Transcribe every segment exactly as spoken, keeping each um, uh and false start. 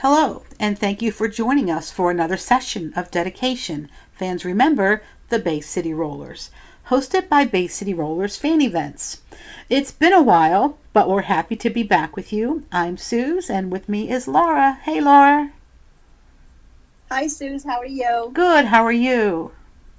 Hello, and thank you for joining us for another session of dedication. Fans remember the Bay City Rollers, hosted by Bay City Rollers Fan Events. It's been a while, but we're happy to be back with you. I'm Suze, and with me is Laura. Hey, Laura. Hi, Suze. How are you? Good. How are you?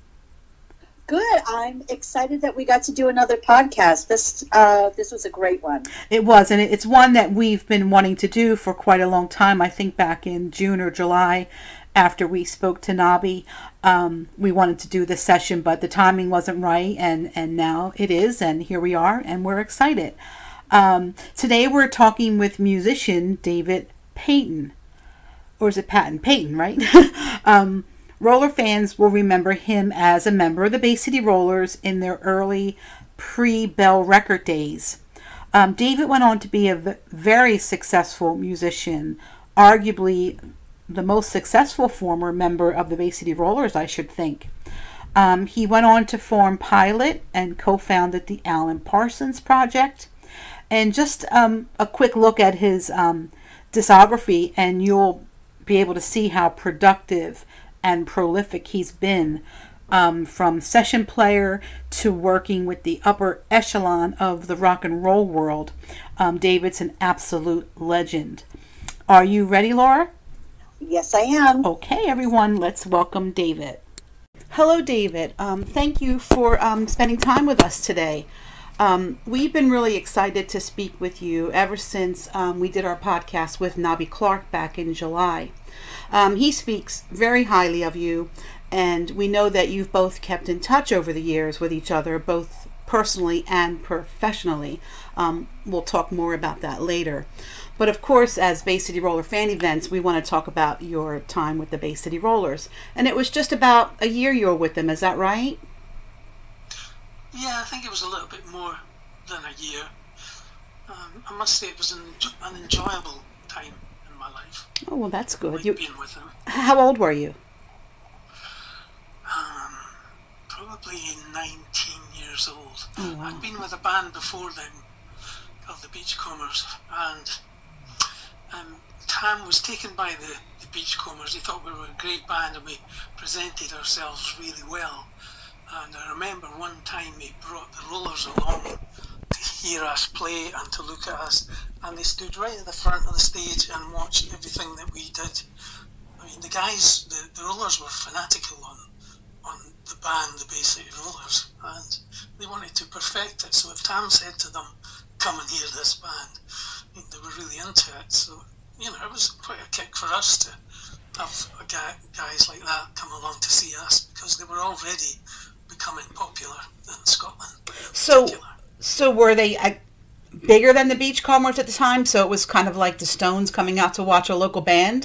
Good. I'm excited that we got to do another podcast. This uh, this was a great one. It was, and it's one that we've been wanting to do for quite a long time. I think back in June or July, after we spoke to Nobby, um, we wanted to do this session, but the timing wasn't right, and, and now it is, and here we are, and we're excited. Um, today we're talking with musician David Payton, or is it Patton? Payton, right? um, Roller fans will remember him as a member of the Bay City Rollers in their early pre-Bell record days. Um, David went on to be a v- very successful musician, arguably the most successful former member of the Bay City Rollers, I should think. Um, he went on to form Pilot and co-founded the Alan Parsons Project. And just um, a quick look at his um, discography, and you'll be able to see how productive and prolific he's been, um, from session player to working with the upper echelon of the rock and roll world. Um, David's an absolute legend. Are you ready, Laura? Yes, I am. Okay, everyone, let's welcome David. Hello, David. Um, thank you for um, spending time with us today. Um, we've been really excited to speak with you ever since um, we did our podcast with Nobby Clark back in July. Um, he speaks very highly of you, and we know that you've both kept in touch over the years with each other, both personally and professionally. Um, we'll talk more about that later. But of course, as Bay City Roller Fan Events, we want to talk about your time with the Bay City Rollers. And it was just about a year you were with them, is that right? Yeah, I think it was a little bit more than a year. Um, I must say it was an, an enjoyable time in my life. Oh, well, that's good. Like You, being with them. how old were you? Um, probably nineteen years old. Oh, wow. I'd been with a band before then called the Beachcombers, and um, Tam was taken by the, the Beachcombers. He thought we were a great band and we presented ourselves really well. And I remember one time he brought the Rollers along to hear us play and to look at us, and they stood right at the front of the stage and watched everything that we did. I mean, the guys, the, the Rollers were fanatical on on the band, the Bay City Rollers, and they wanted to perfect it. So if Tam said to them, "Come and hear this band," I mean, they were really into it. So, you know, it was quite a kick for us to have a guy, guys like that come along to see us, because they were already becoming popular in Scotland. So, so were they uh, bigger than the Beachcombers at the time? So it was kind of like the Stones coming out to watch a local band?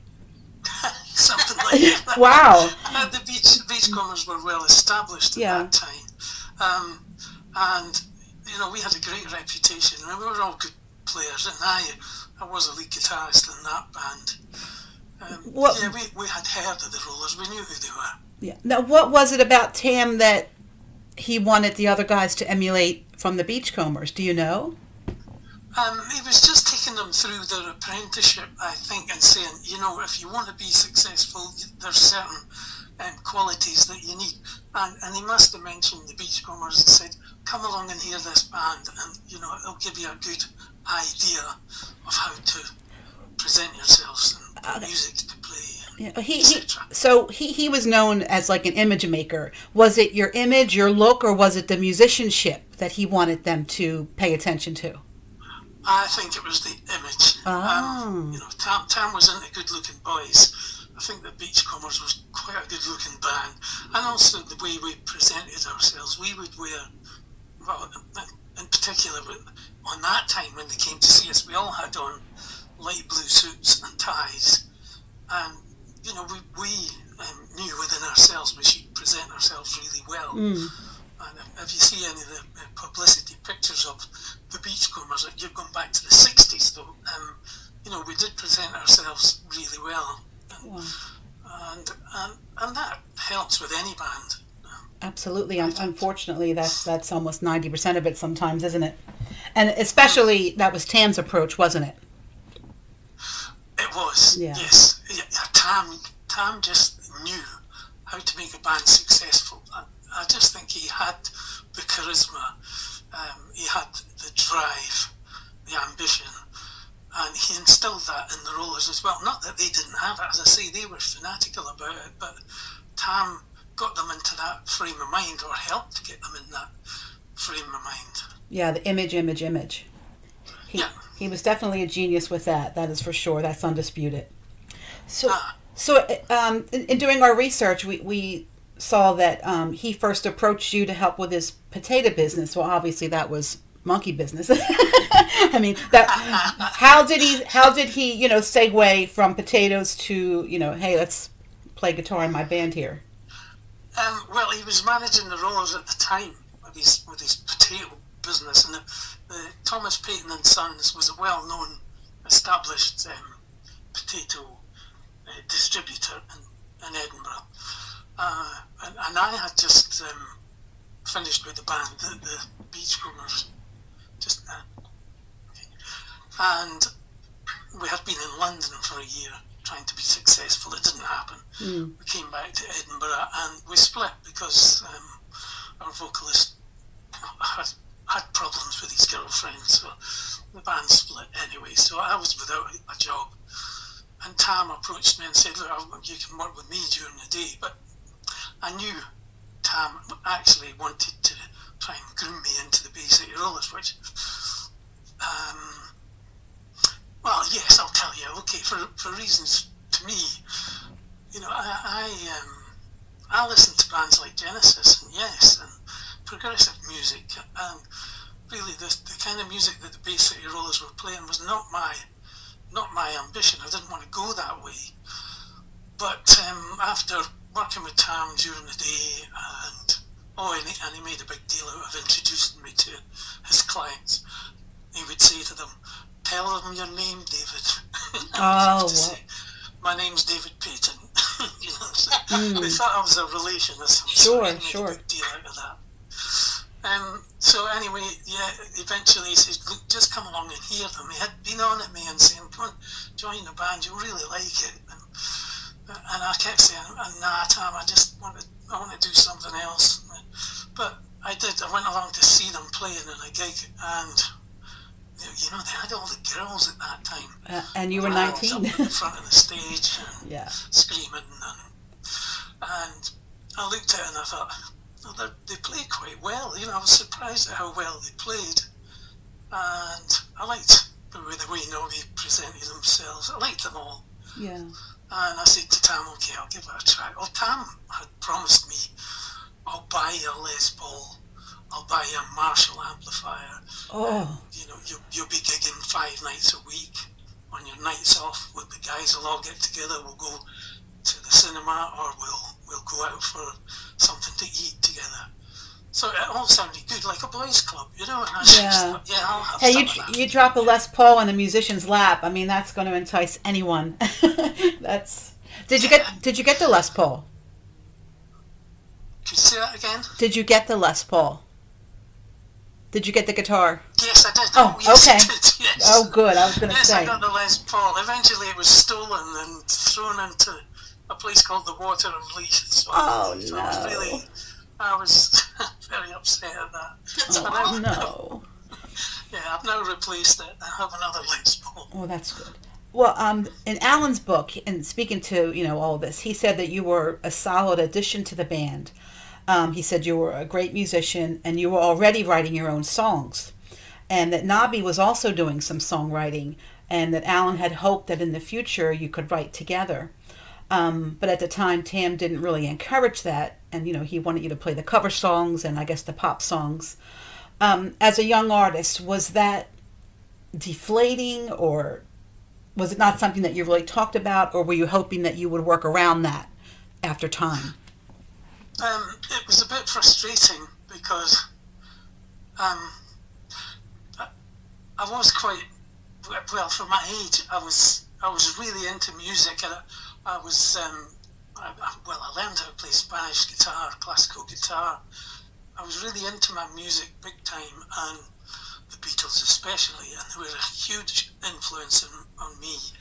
Something like that. Wow. Uh, the beach Beachcombers were well established at Yeah. that time. Um, and, you know, we had a great reputation. I mean, we were all good players, and I, I was a lead guitarist in that band. Um, What- yeah, we, we had heard of the Rollers. We knew who they were. Yeah. Now, what was it about Tam that he wanted the other guys to emulate from the Beachcombers? Do you know? Um, he was just taking them through their apprenticeship, I think, and saying, you know, if you want to be successful, there's certain um, qualities that you need. And, and he must have mentioned the Beachcombers and said, come along and hear this band, and, you know, it'll give you a good idea of how to present yourselves and the music to play, Yeah. He, et he, cetera. so he, he was known as like an image maker. Was it your image, your look, or was it the musicianship that he wanted them to pay attention to? I think it was the image. Oh. Um, you know, Tam, Tam was into good-looking boys. I think the Beachcombers was quite a good-looking band, and also the way we presented ourselves. We would wear, well, in particular, on that time when they came to see us, we all had on light blue suits and ties, and you know, we we um, knew within ourselves we should present ourselves really well. Mm. And if, if you see any of the uh, publicity pictures of the Beachcombers, like you're going back to the sixties, though, um, you know, we did present ourselves really well, and Wow. and, and, and that helps with any band. Absolutely. Un- unfortunately, that's that's almost ninety percent of it sometimes, isn't it? And especially that was Tam's approach, wasn't it? It was, Yeah. yes. Yeah, yeah, Tam, Tam just knew how to make a band successful. I, I just think he had the charisma, um, he had the drive, the ambition, and he instilled that in the Rollers as well. Not that they didn't have it, as I say, they were fanatical about it, but Tam got them into that frame of mind, or helped to get them in that frame of mind. Yeah, the image, image, image. He, Yeah. he was definitely a genius with that. That is for sure. That's undisputed. So, Ah. so um, in, in doing our research, we, we saw that um, he first approached you to help with his potato business. Well, obviously that was monkey business. I mean, that. How did he? How did he? You know, segue from potatoes to, you know, hey, let's play guitar in my band here. Um, well, he was managing the Rollers at the time with his with his potato business, and the, the Thomas Payton and Sons was a well-known, established um, potato uh, distributor in, in Edinburgh, uh, and, and I had just um, finished with the band, the, the Beachcombers, just uh, and we had been in London for a year trying to be successful. It didn't happen. Mm. We came back to Edinburgh and we split because um, our vocalist had, had problems with his girlfriend, so the band split anyway. So I was without a job, and Tam approached me and said, "Look, you can work with me during the day." But I knew Tam actually wanted to try and groom me into the Bay City Rollers, which, um, well, yes, I'll tell you. Okay, for for reasons to me, you know, I I, um, I listened to bands like Genesis and Yes and progressive music, and really the the kind of music that the Bay City Rollers were playing was not my not my ambition. I didn't want to go that way. But um, after working with Tam during the day, and oh, and he, and he made a big deal out of introducing me to his clients. He would say to them, "Tell them your name, David." Oh, to say, my name's David Payton. You know, so Mm. they thought I was a relation of some Sure, sort. He made sure. a big deal out of that. Um, so anyway, yeah, eventually he says, "Look, just come along and hear them." He had been on at me and saying, "Come on, join the band, you'll really like it." And, and I kept saying, "Nah, Tam, I just want to, I want to do something else." But I did. I went along to see them playing in a gig, and you know, they had all the girls at that time. Uh, and you were Girls nineteen. up in front of the stage and Yeah. screaming, and, and I looked at it and I thought, oh, they they play quite well. You know, I was surprised at how well they played, and I liked the way the way Nobby presented themselves. I liked them all. Yeah. And I said to Tam, "Okay, I'll give it a try." Well, Tam had promised me, "I'll buy you a Les Paul, I'll buy you a Marshall amplifier. Oh. You know, you, you'll be gigging five nights a week. On your nights off, with the guys will all get together. We'll go to the cinema, or we'll we'll go out for something to eat together." So it all sounded good, like a boys' club, you know. And I just Yeah. thought, yeah, I'll have Hey, some you of that. you drop a Les Paul in a musician's lap. I mean, that's going to entice anyone. That's. Did you get Did you get the Les Paul? Could you say that again? Did you get the Les Paul? Did you get the guitar? Yes, I did. Oh, yes, okay. I did, yes. Oh, good. I was going to Yes, say. I got the Les Paul. Eventually, it was stolen and thrown into a place called the Water and Leith. So, Oh, so I was no. really, I was very upset at that. So Oh, now, no. yeah, I've now replaced it. I have another Les Paul. Oh, that's good. Well, um, in Alan's book, and speaking to, you know, all this, he said that you were a solid addition to the band. Um, he said you were a great musician and you were already writing your own songs. And that Nobby was also doing some songwriting, and that Alan had hoped that in the future you could write together. Um, but at the time, Tam didn't really encourage that, and, you know, he wanted you to play the cover songs and I guess the pop songs. Um, as a young artist, was that deflating, or was it not something that you really talked about, or were you hoping that you would work around that after time? Um, it was a bit frustrating because um, I, I was quite well for my age. I was I was really into music, and I, I was um, I, I, well. I learned how to play Spanish guitar, classical guitar. I was really into my music big time, and the Beatles especially, and they were a huge influence on, on me.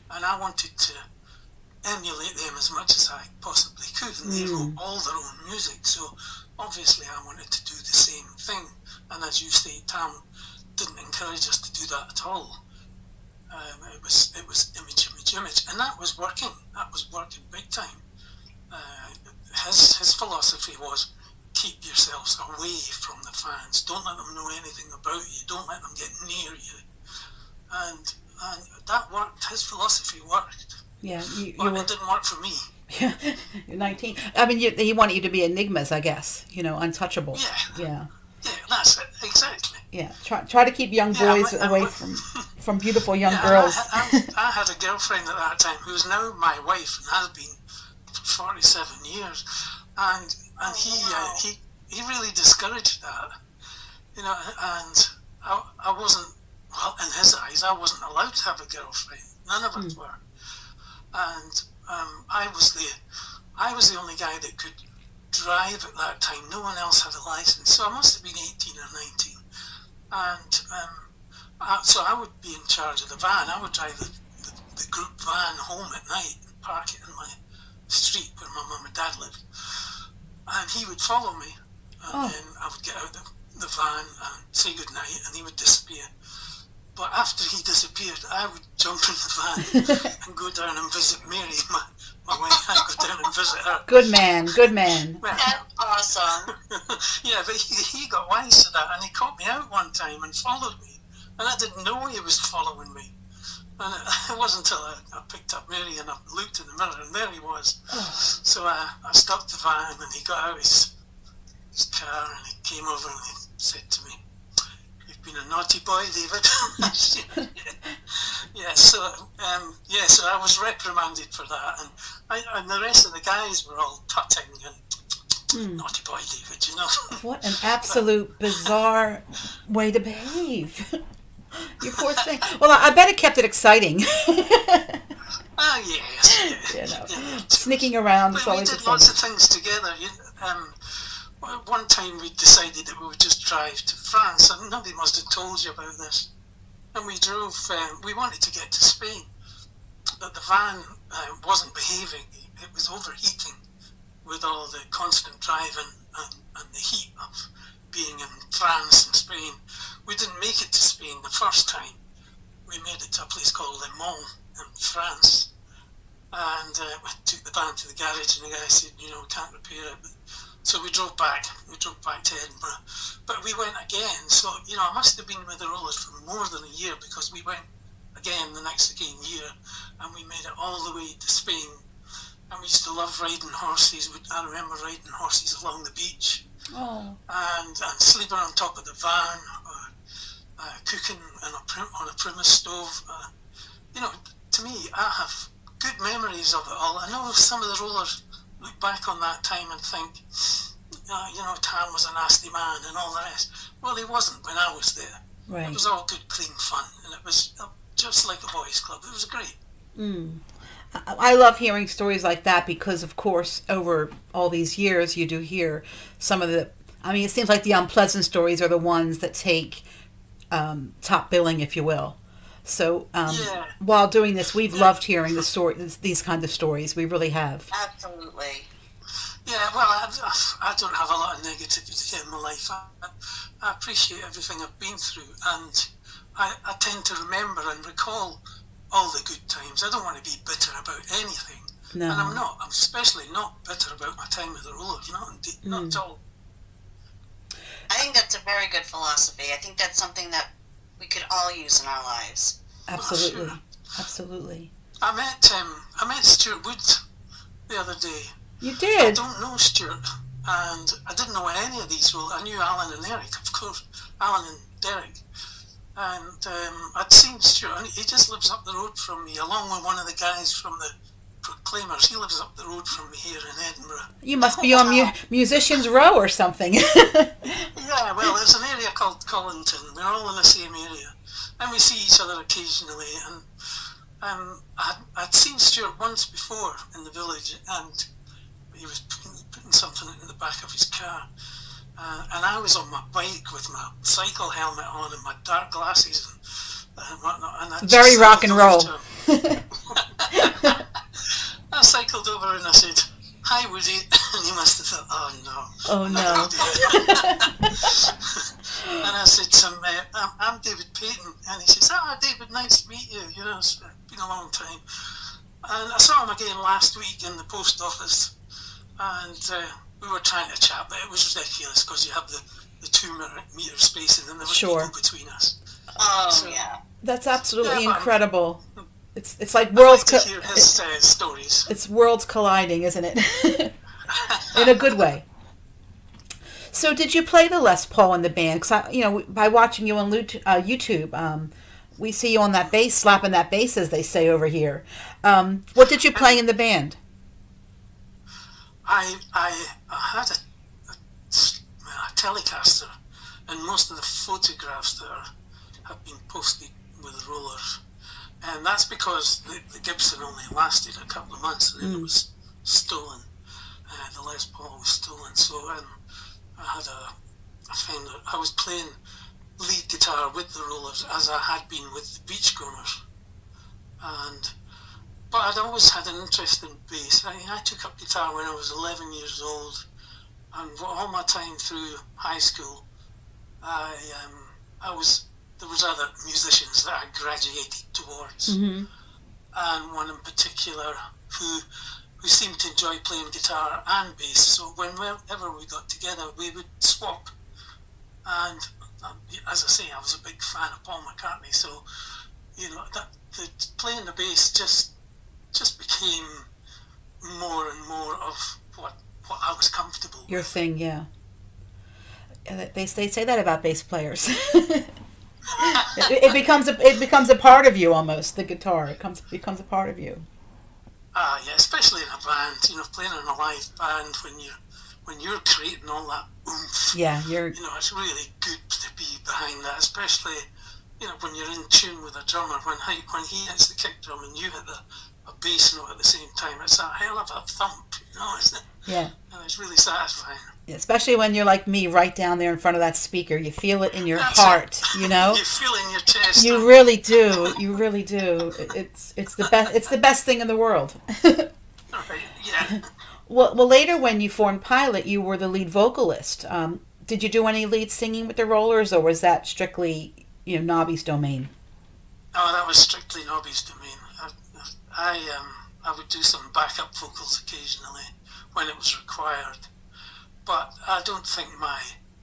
and I wanted to emulate them as much as I possibly could, and they Mm. wrote all their own music, so obviously I wanted to do the same thing. And as you say, Tam didn't encourage us to do that at all. Um, it was it was image, image, image, and that was working. That was working big time. Uh, his his philosophy was, keep yourselves away from the fans. Don't let them know anything about you. Don't let them get near you. And and that worked. His philosophy worked. Yeah, you, you But were it didn't work for me. you're nineteen. I mean, you, he wanted you to be enigmas, I guess. You know, untouchable. Yeah. Yeah. Yeah, that's it. Exactly. Yeah. Try try to keep young Yeah, boys I- I- away from from beautiful young Yeah, girls. I, I, I had a girlfriend at that time who's now my wife and has been for forty-seven years, and and he uh, he he really discouraged that, you know, and I I wasn't, well, in his eyes I wasn't allowed to have a girlfriend. None of us were, and um, I was the I was the only guy that could drive at that time. No one else had a license, so I must have been eighteen or nineteen, and um, uh, so I would be in charge of the van. I would drive the, the, the group van home at night and park it in my street where my mum and dad lived, and he would follow me, and Oh. then I would get out the, the van and say goodnight, and he would disappear. But after he disappeared, I would jump in the van and go down and visit Mary, my, my wife. I'd go down and visit her. Good man. Good man. Well, That's awesome. yeah, but he, he got wise to that, and he caught me out one time and followed me, and I didn't know he was following me. And it, it wasn't until I, I picked up Mary and I looked in the mirror, and there he was. So I, I stopped the van, and he got out his, his car, and he came over and he said to me, "You've been a naughty boy, David." yeah, so um, yeah, so I was reprimanded for that, and I, and the rest of the guys were all tutting and naughty boy, David, you know. What an absolute bizarre way to behave. You poor thing. Well, I I bet it kept it exciting. Ah, yes, yeah, You know, yeah. sneaking around is But we always did lots exciting. of things together. You, um, well, one time we decided that we would just drive to France, and nobody must have told you about this. And we drove. Um, we wanted to get to Spain, but the van uh, wasn't behaving. It was overheating with all the constant driving and, and the heat of being in France and Spain. We didn't make it to Spain the first time. We made it to a place called Le Mans in France. And uh, we took the van to the garage, and the guy said, you know, we can't repair it. But, so we drove back. We drove back to Edinburgh. But we went again. So, you know, I must have been with the Rollers for more than a year, because we went again the next again year, and we made it all the way to Spain. And we used to love riding horses. We, I remember riding horses along the beach, Oh, and, and sleeping on top of the van, or uh, cooking on a, prim- on a Primus stove. Uh, you know, to me, I have good memories of it all. I know some of the Rollers look back on that time and think, uh, you know, Tam was a nasty man and all the rest. Well, he wasn't when I was there. right. It was all good, clean fun, and it was uh, just like a boys' club. It was great. Mm. I I love hearing stories like that because, of course, over all these years, you do hear some of the. I mean, it seems like the unpleasant stories are the ones that take um, top billing, if you will. So, um, Yeah. while doing this, we've loved hearing the story, these kind of stories. We really have. Absolutely. Yeah, well, I, I don't have a lot of negativity in my life. I, I appreciate everything I've been through, and I, I tend to remember and recall all the good times. I don't want to be bitter about anything, No. and I'm not. I'm especially not bitter about my time with the Rollers. Not indeed, not Mm. at all. I think that's a very good philosophy. I think that's something that we could all use in our lives. Absolutely. sure. Absolutely. I met um, I met Stuart Wood the other day. You I did. don't know Stuart, and I didn't know any of these roles. I knew Alan and Eric, of course, Alan and Derek. And um, I'd seen Stuart, and he just lives up the road from me, along with one of the guys from the Proclaimers. He lives up the road from me here in Edinburgh. You must be on mu- Musicians Row or something. Yeah, well, there's an area called Collington. We're all in the same area, and we see each other occasionally. And um, I'd, I'd seen Stuart once before in the village, and he was putting, putting something in the back of his car. Uh, and I was on my bike with my cycle helmet on and my dark glasses and, and whatnot. And I Very just rock and cycled over roll. to him. I cycled over and I said, "Hi, Woody," and he must have thought, "Oh no." Oh no. And I said to him, uh, I'm, "I'm David Payton," and he says, "Ah, David, nice to meet you. You know, it's been a long time." And I saw him again last week in the post office, and uh, we were trying to chat, but it was ridiculous because you have the, the two meter, meter spacing and there was Sure. people between us. Oh, So, yeah. That's absolutely Yeah, but- incredible. It's it's like I'd worlds like to co- hear his uh, stories. it's worlds colliding, isn't it? In a good way. So, did you play the Les Paul in the band? Because you know, by watching you on Lut- uh, YouTube, um, we see you on that bass, slapping that bass, as they say over here. Um, what did you play in the band? I, I, I had a, a, a Telecaster, and most of the photographs that are, have been posted with rollers. And that's because the, the Gibson only lasted a couple of months and then Mm. it was stolen. Uh, the Les Paul was stolen. So um, I had a, I found that I was playing lead guitar with the rollers as I had been with the Beachcombers. And but I'd always had an interest in bass. I, I took up guitar when I was eleven years old, and all my time through high school, I um, I was there was other musicians that I graduated towards, Mm-hmm. and one in particular who who seemed to enjoy playing guitar and bass. So whenever we got together, we would swap. And um, as I say, I was a big fan of Paul McCartney, so you know that the, playing the bass just just became more and more of what what I was comfortable with. Your thing, yeah. Yeah, They they say that about bass players. it, it becomes a it becomes a part of you almost. The guitar it comes becomes a part of you. Ah, yeah, especially in a band, you know, playing in a live band when you when you're creating all that oomph. Yeah, you're You know, it's really good to be behind that, especially you know when you're in tune with a drummer. When he when he hits the kick drum and you hit the a bass note at the same time, it's that hell of a thump, you know, isn't it? yeah. And it's really satisfying. Especially when you're like me, right down there in front of that speaker. You feel it in your That's heart. it. You know. You feel it in your chest. You really do. You really do. It's it's the best. It's the best thing in the world. Right, yeah. well, well, later when you formed Pilot, you were the lead vocalist. Um, did you do any lead singing with the Rollers, or was that strictly, you know, Nobby's domain? Oh, that was strictly Nobby's domain. I, I um I would do some backup vocals occasionally when it was required, but I don't think my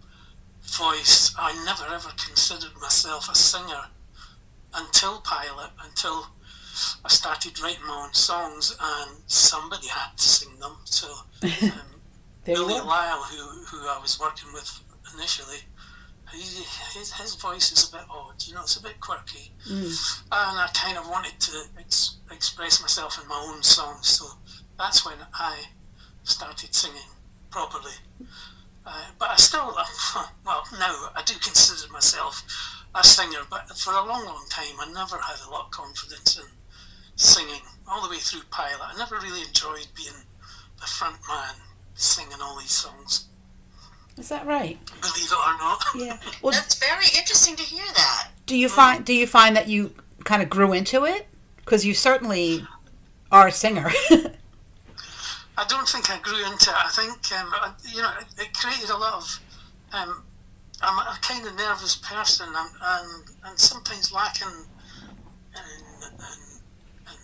voice. I never ever considered myself a singer until Pilot, until I started writing my own songs, and somebody had to sing them. So um, There you Billy are. Lyle, who who I was working with initially, he, his his voice is a bit odd. You know, it's a bit quirky, Mm. and I kind of wanted to ex- express myself in my own songs. So that's when I started singing properly. Uh, but I still, well, now I do consider myself a singer, but for a long, long time I never had a lot of confidence in singing, all the way through Pilot. I never really enjoyed being the front man singing all these songs, Is that right? believe it or not. Yeah. Well, That's very interesting to hear that. do you find do you find that you kind of grew into it? Because you certainly are a singer. I don't think I grew into it. I think, um, I, you know, it, it created a lot of, um, I'm a kind of nervous person and, and, and sometimes lacking in, in, in,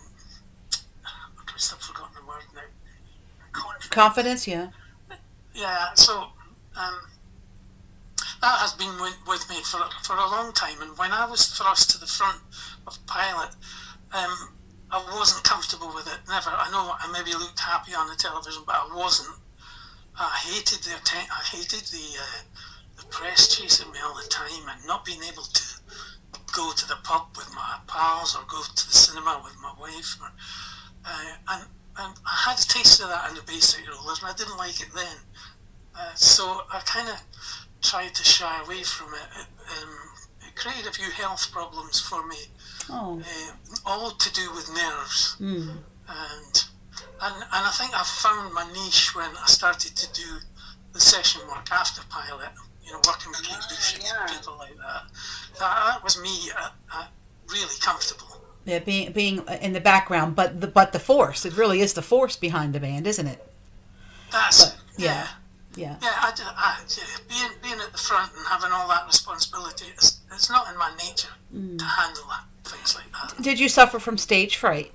I've forgotten the word now. Confidence. Confidence, yeah. Yeah, so um, that has been with, with me for, for a long time. And when I was thrust to the front of Pilot, um, I wasn't comfortable with it, never. I know I maybe looked happy on the television, but I wasn't. I hated the atten- I hated the uh, the press chasing me all the time and not being able to go to the pub with my pals or go to the cinema with my wife. Or, uh, and, and I had a taste of that in the basic rollers, and I didn't like it then. Uh, so I kind of tried to shy away from it. It, um, it created a few health problems for me. Oh. Uh, all to do with nerves, Mm. and, and and I think I found my niche when I started to do the session work after Pilot. You know, working with Kate Ah, Bush and yeah. people like that. That, that was me uh, uh, really comfortable. Yeah, being being in the background, but the but the force. It really is the force behind the band, isn't it? That's But it. yeah, Yeah. yeah. Yeah, I, do- I, yeah, being being at the front and having all that responsibility, it's, it's not in my nature to handle that, things like that. Did you suffer from stage fright?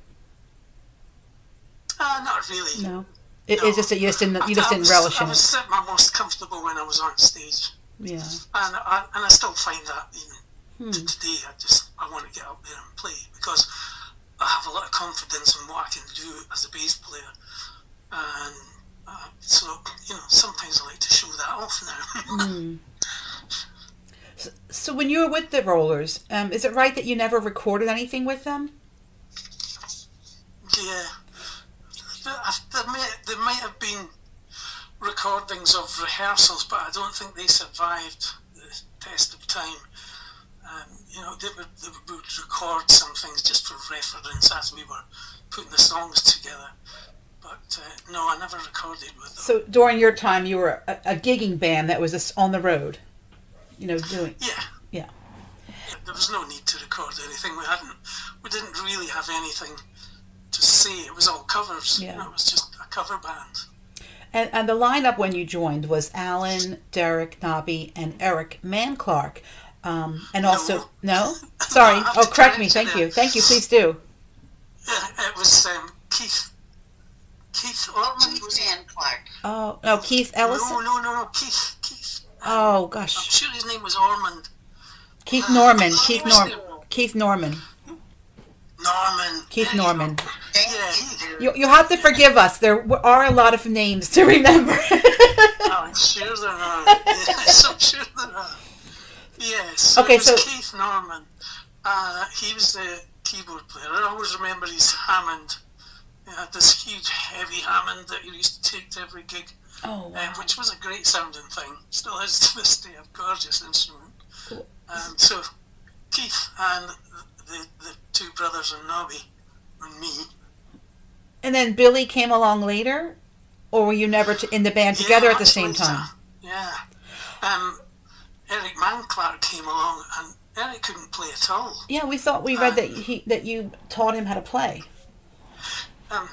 Uh, not really. No. It, No. It's just that you just didn't I, you just I didn't was, relish I in was it. at my most comfortable when I was on stage, Yeah. and I, and I still find that even Hmm. to today. I just I want to get up there and play because I have a lot of confidence in what I can do as a bass player, and uh, so you know sometimes I like to show that off now. Hmm. So, so when you were with the Rollers, um, is it right that you never recorded anything with them? Yeah, there, there, may, there might have been recordings of rehearsals, but I don't think they survived the test of time. Um, you know, they would, they would record some things just for reference as we were putting the songs together. But uh, no, I never recorded with them. So during your time, you were a, a gigging band that was just on the road, you know, doing. Yeah. Yeah. Yeah, there was no need to record anything. We hadn't, we didn't really have anything to say. It was all covers. Yeah. You know, it was just a cover band. And and the lineup when you joined was Alan, Derek, Nobby, and Eric Manclark. Um, and also, no? Sorry. I have Oh, to correct me. correct Thank you you. there. Thank you. Please do. Yeah, it was um, Keith. Keith Orman. Keith Was it? and Clark. Oh, no, Keith Ellison? No, no, no, no, Keith. Keith. Um, Oh, I'm gosh. sure his name was Ormond. Keith Norman. Uh, Keith what was Norman. it? Keith Norman. Norman. Keith There you Norman. go. Thank Yeah, you. You, you have to forgive us. There w- are a lot of names to remember. Oh, I'm sure there are. Yes, I'm sure there are. Yes. So Okay, it was so- Keith Norman. Uh, he was the keyboard player. I always remember his Hammond. He had this huge, heavy Hammond that he used to take to every gig, Oh, uh, which was a great sounding thing. Still is to this day, a gorgeous instrument. Um, so Keith and the, the two brothers and Nobby and me. And then Billy came along later? Or were you never t- in the band together Yeah, at the much same later. time? Yeah. Um, Eric Manclark came along, and Eric couldn't play at all. Yeah, we thought we read that he that you taught him how to play. Um,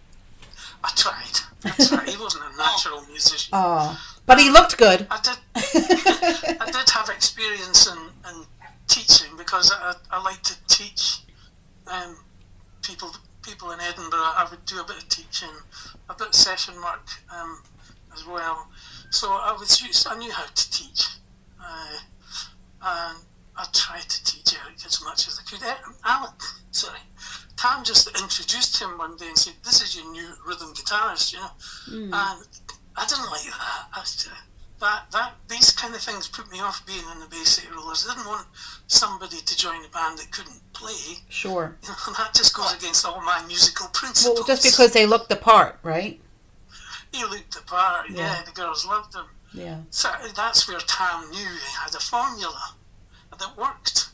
I tried. I tried. He wasn't a natural musician. Oh, but he looked good. I did. I did have experience in, in teaching because I, I like to teach um, people people in Edinburgh. I would do a bit of teaching, a bit of session work um, as well. So I was used. I knew how to teach, uh, and I tried to teach Eric as much as I could. Eh, Alan, sorry, Tam just introduced him one day and said, "This is your new rhythm guitarist," you know, Mm. and I didn't like that. I was, uh, that that these kind of things put me off being in the Bay City Rollers. I didn't want somebody to join a band that couldn't play. Sure. You know, that just goes against all my musical principles. Well, just because they looked the part, right? He looked the part, yeah. Yeah. The girls loved him. Yeah. So that's where Tam knew he had a formula that worked.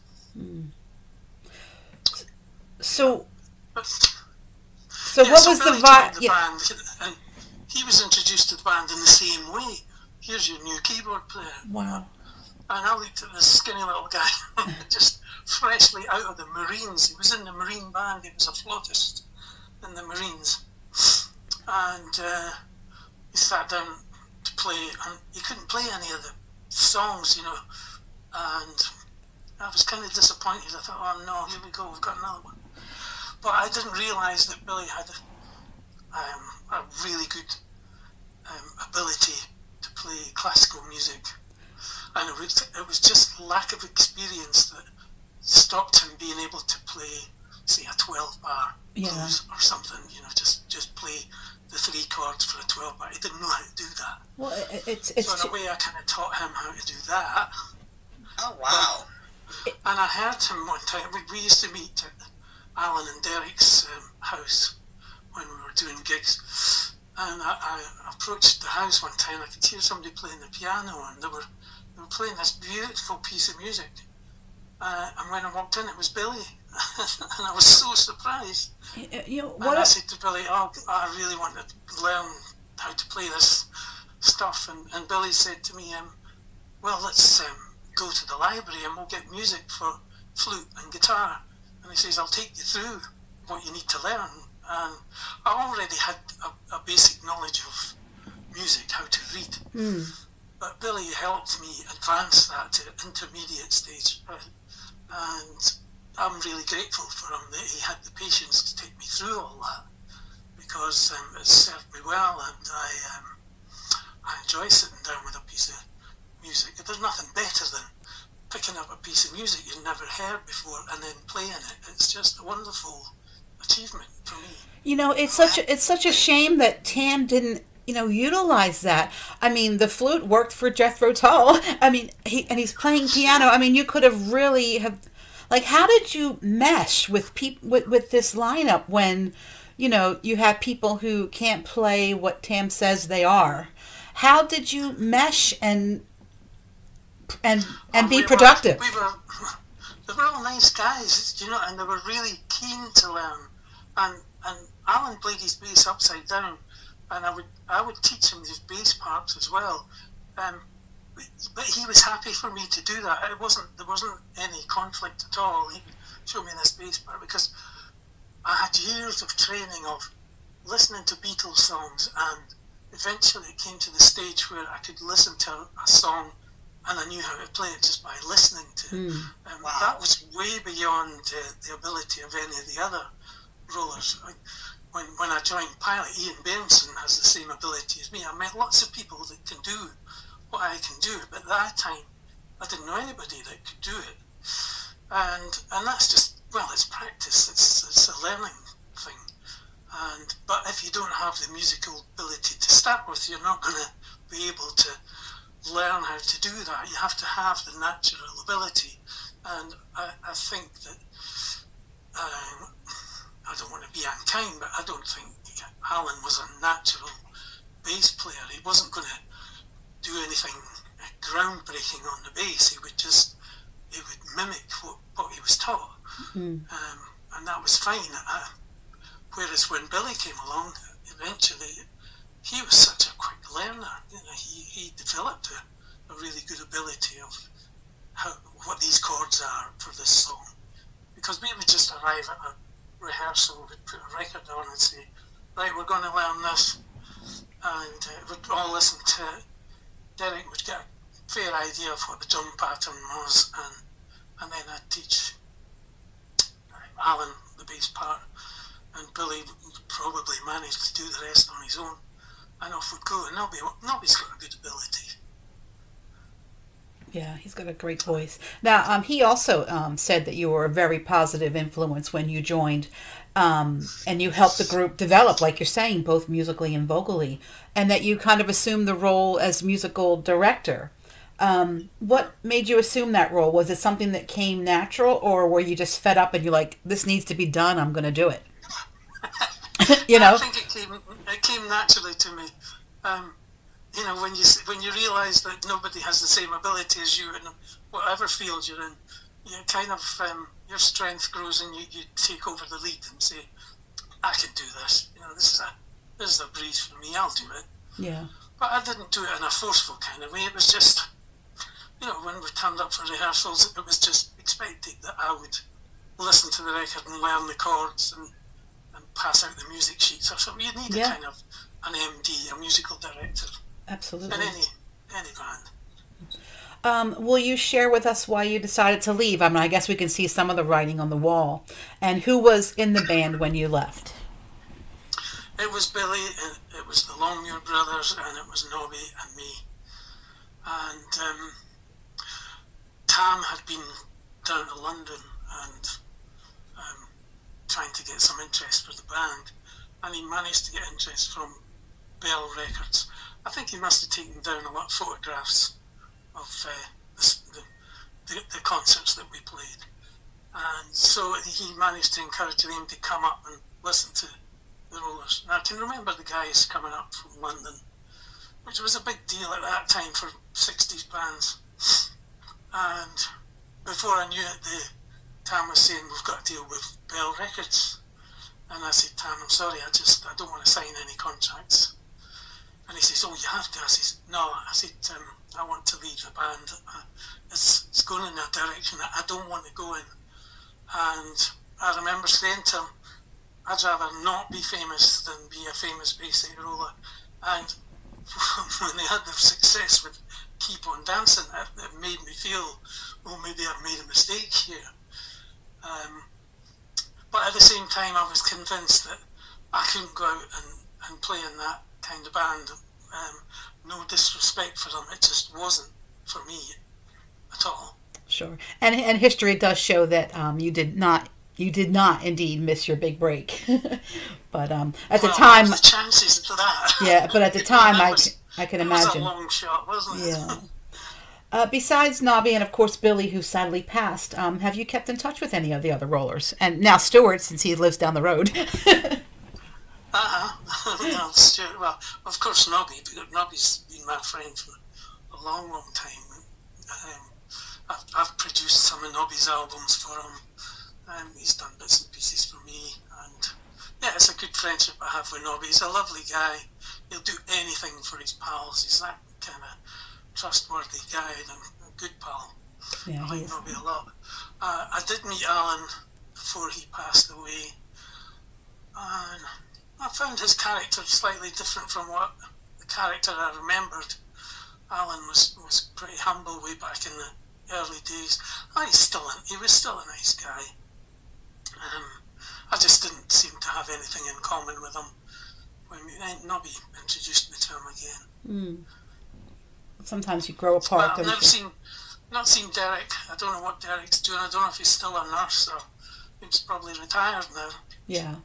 So, But so yeah, what so was Billy the vibe? joined the Yeah. band, and he was introduced to the band in the same way. Here's your new keyboard player. Wow. And I looked at this skinny little guy, just freshly out of the Marines. He was in the Marine band. He was a flautist in the Marines. And uh, he sat down to play, and he couldn't play any of the songs, you know. And I was kind of disappointed. I thought, oh no, here we go, we've got another one. But I didn't realise that Billy had um, a really good um, ability to play classical music. And it was, it was just lack of experience that stopped him being able to play, say, a twelve bar Yeah. blues or something, you know, just, just play the three chords for a twelve bar. He didn't know how to do that. Well, it, it's it's So in a way, I kind of taught him how to do that. Oh, wow. And I heard him one time, we, we used to meet at Alan and Derek's um, house when we were doing gigs. And I, I approached the house one time, I could hear somebody playing the piano, and they were, they were playing this beautiful piece of music. Uh, and when I walked in, it was Billy. And I was so surprised. you know And what? I I- said to Billy, oh, I really want to learn how to play this stuff. And, and Billy said to me, um, well, let's um, go to the library and we'll get music for flute and guitar And he says, I'll take you through what you need to learn. And I already had a, a basic knowledge of music, how to read. Mm. But Billy helped me advance that to intermediate stage. And I'm really grateful for him that he had the patience to take me through all that, because um, it served me well, and I um, I enjoy sitting down with a piece of music. There's nothing better than picking up a piece of music you've never heard before and then playing it. It's just a wonderful achievement for me. You know, it's such a, it's such a shame that Tam didn't, you know, utilize that. I mean, the flute worked for Jethro Tull. I mean, he and he's playing piano. I mean, you could have really have, like, how did you mesh with people with, with this lineup when, you know, you have people who can't play what Tam says they are? How did you mesh and and and Oh, be we were- productive? we were, they were all nice guys, you know, and they were really keen to learn. And and Alan played his bass upside down, and I would I would teach him his bass parts as well. Um, but he was happy for me to do that. It wasn't there wasn't any conflict at all. He would show me this bass part because I had years of training of listening to Beatles songs, and eventually it came to the stage where I could listen to a song and I knew how to play it just by listening to it. Mm. Um, Wow. That was way beyond uh, the ability of any of the other rollers. I, when, when I joined Pilot, Ian Benson has the same ability as me. I met lots of people that can do what I can do, but at that time I didn't know anybody that could do it. And and that's just, well, it's practice, it's, it's a learning thing. And But if you don't have the musical ability to start with, you're not going to be able to learn how to do that. You have to have the natural ability. And I, I think that, um, I don't want to be unkind, but I don't think Alan was a natural bass player. He wasn't going to do anything groundbreaking on the bass. He would just, he would mimic what, what he was taught. Mm. Um, and that was fine. I, whereas when Billy came along, eventually, he was such a quick learner. You know, he, he developed a, a really good ability of how what these chords are for this song. Because we would just arrive at a rehearsal, we'd put a record on and say, right, we're going to learn this. And uh, we'd all listen to it. Derek would get a fair idea of what the drum pattern was, and, and then I'd teach Alan the bass part, and Billy would probably manage to do the rest on his own. And off we'd go, and Nobby, Nobby's got a good ability. Yeah, he's got a great voice. Now, um, he also um, said that you were a very positive influence when you joined, um, and you helped the group develop, like you're saying, both musically and vocally, and that you kind of assumed the role as musical director. Um, what made you assume that role? Was it something that came natural, or were you just fed up and you're like, this needs to be done, I'm going to do it? You know? I think it came it came naturally to me. Um, you know, when you when you realise that nobody has the same ability as you in whatever field you're in, you kind of um, your strength grows and you, you take over the lead and say, I can do this. You know, this is a this is a breeze for me. I'll do it. Yeah. But I didn't do it in a forceful kind of way. It was just, you know, when we turned up for rehearsals, it was just expected that I would listen to the record and learn the chords and, and pass out the music sheets or something. You need Yeah. a kind of an M D, a musical director, Absolutely. in any any band. Um, will you share with us why you decided to leave? I mean, I guess we can see some of the writing on the wall. And who was in the band when you left? It was Billy, and it was the Longmuir brothers, and it was Nobby and me. And um, Tam had been down to London and um, trying to get some interest for the band, and he managed to get interest from Bell Records. I think he must have taken down a lot of photographs of uh, the, the, the concerts that we played. And so he managed to encourage them to come up and listen to the Rollers. Now I can remember the guys coming up from London, which was a big deal at that time for sixties bands. And before I knew it, the, Tam was saying, we've got to deal with Bell Records. And I said, Tam, I'm sorry, I just, I don't want to sign any contracts. And he says, oh, you have to. I says, no. I said, um, I want to leave the band. Uh, it's, it's going in a direction that I don't want to go in. And I remember saying to him, I'd rather not be famous than be a famous Bay City Roller. And when they had their success with Keep On Dancing, it, it made me feel, well, maybe I've made a mistake here. Um, but at the same time, I was convinced that I couldn't go out and, and play in that kind of band. Um, no disrespect for them, it just wasn't for me at all. Sure. And and history does show that um, you did not you did not indeed miss your big break. But um, at the well, time, the chances to that. Yeah, but at the time, I, was, I can it imagine. was a long shot, wasn't it? Yeah. Uh, besides Nobby and of course Billy, who sadly passed, um, have you kept in touch with any of the other rollers? And now Stuart, since he lives down the road. uh-huh. well, Stuart, well, of course Nobby, because Nobby's been my friend for a long, long time. Um, I've, I've produced some of Nobby's albums for him. Um, he's done bits and pieces for me, and yeah, it's a good friendship I have with Nobby. He's a lovely guy. He'll do anything for his pals. He's that kind of trustworthy guy and a good pal. Yeah, I like is. Nobby a lot. Uh, I did meet Alan before he passed away, and I found his character slightly different from what the character I remembered. Alan was, was pretty humble way back in the early days. Oh, he's still a, he was still a nice guy. Um, I just didn't seem to have anything in common with him when Nobby introduced me to him again. Mm. Sometimes you grow apart. Well, I've don't never you? seen, not seen Derek. I don't know what Derek's doing. I don't know if he's still a nurse or he's probably retired now. Yeah.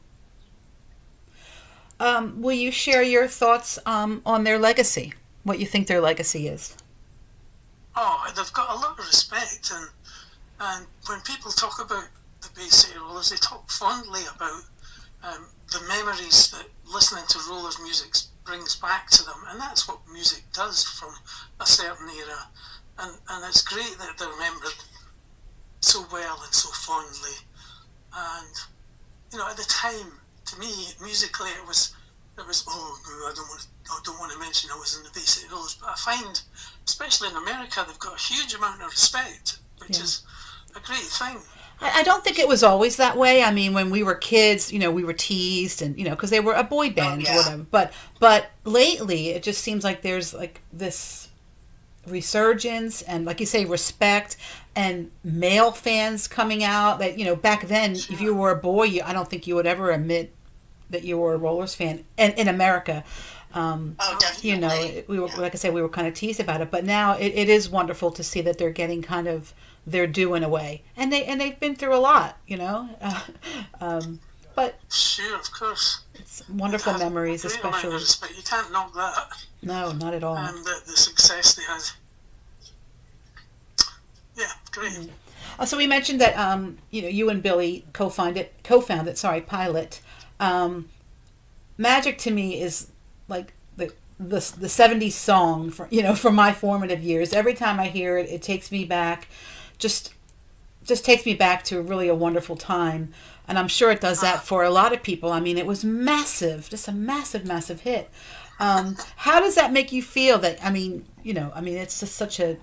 Um, will you share your thoughts um, on their legacy? What you think their legacy is? Oh, they've got a lot of respect, and and when people talk about the Bay City Rollers, they talk fondly about um, the memories that listening to Rollers music brings back to them, and that's what music does from a certain era, and and it's great that they're remembered so well and so fondly. And you know, at the time, to me, musically, it was it was oh no, I don't want to, I don't want to mention I was in the Bay City Rollers, but I find, especially in America, they've got a huge amount of respect, which Yeah. is a great thing. I, I don't think it was always that way. I mean, when we were kids, you know, we were teased, and you know, because they were a boy band yeah. or whatever. But but lately, it just seems like there's like this resurgence and, like you say, respect, and male fans coming out. That, you know, back then, if you were a boy, you, I don't think you would ever admit that you were a Rollers fan. And in America, um, Oh, definitely. you know, we were, Yeah. like I said, we were kind of teased about it. But now it, it is wonderful to see that they're getting kind of their due in a way, and they and they've been through a lot, you know. Uh, um, but Sure, of course. it's wonderful It has memories, a great amount of especially. respect. You can't knock that. No, not at all. And the, the success they had. Yeah, great. Uh, so we mentioned that um, you know, you and Billy co-founded co-founded sorry Pilot. Um, Magic to me is like the the the seventies song for, you know, from my formative years. Every time I hear it, it takes me back, just just takes me back to really a wonderful time. And I'm sure it does that for a lot of people. I mean, it was massive, just a massive, massive hit. Um, how does that make you feel? That, I mean, you know, I mean, it's just such a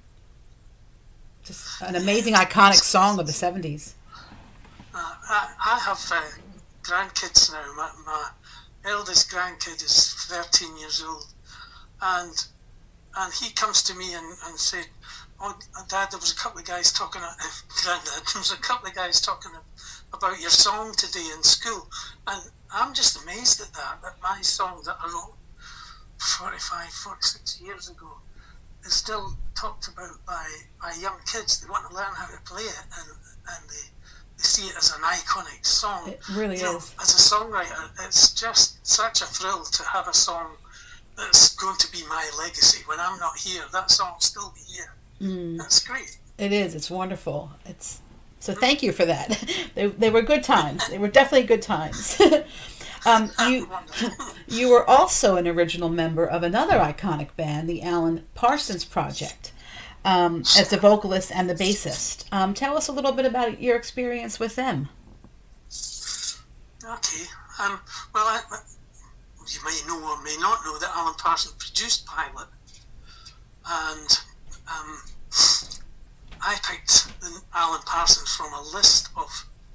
just an amazing, iconic song of the seventies. Uh, I, I have uh, grandkids now. My, my eldest grandkid is thirteen years old, and and he comes to me and, and said, "Oh, Dad, there was a couple of guys talking. Uh, Granddad, there was a couple of guys talking about your song today in school," and I'm just amazed at that. That my song that I wrote forty-five, forty-six years ago is still talked about by, by young kids. They want to learn how to play it, and and they. They see it as an iconic song. It really You know, is. as a songwriter, it's just such a thrill to have a song that's going to be my legacy. When I'm not here, that song will still be here. Mm. That's great. It is. It's wonderful. It's so. Thank you for that. They they were good times. They were definitely good times. um, you you were also an original member of another iconic band, the Alan Parsons Project, um, as the vocalist and the bassist. Um, tell us a little bit about your experience with them. Okay. Um, well, I, you may know or may not know that Alan Parsons produced Pilot, and um, I picked the Alan Parsons from a list of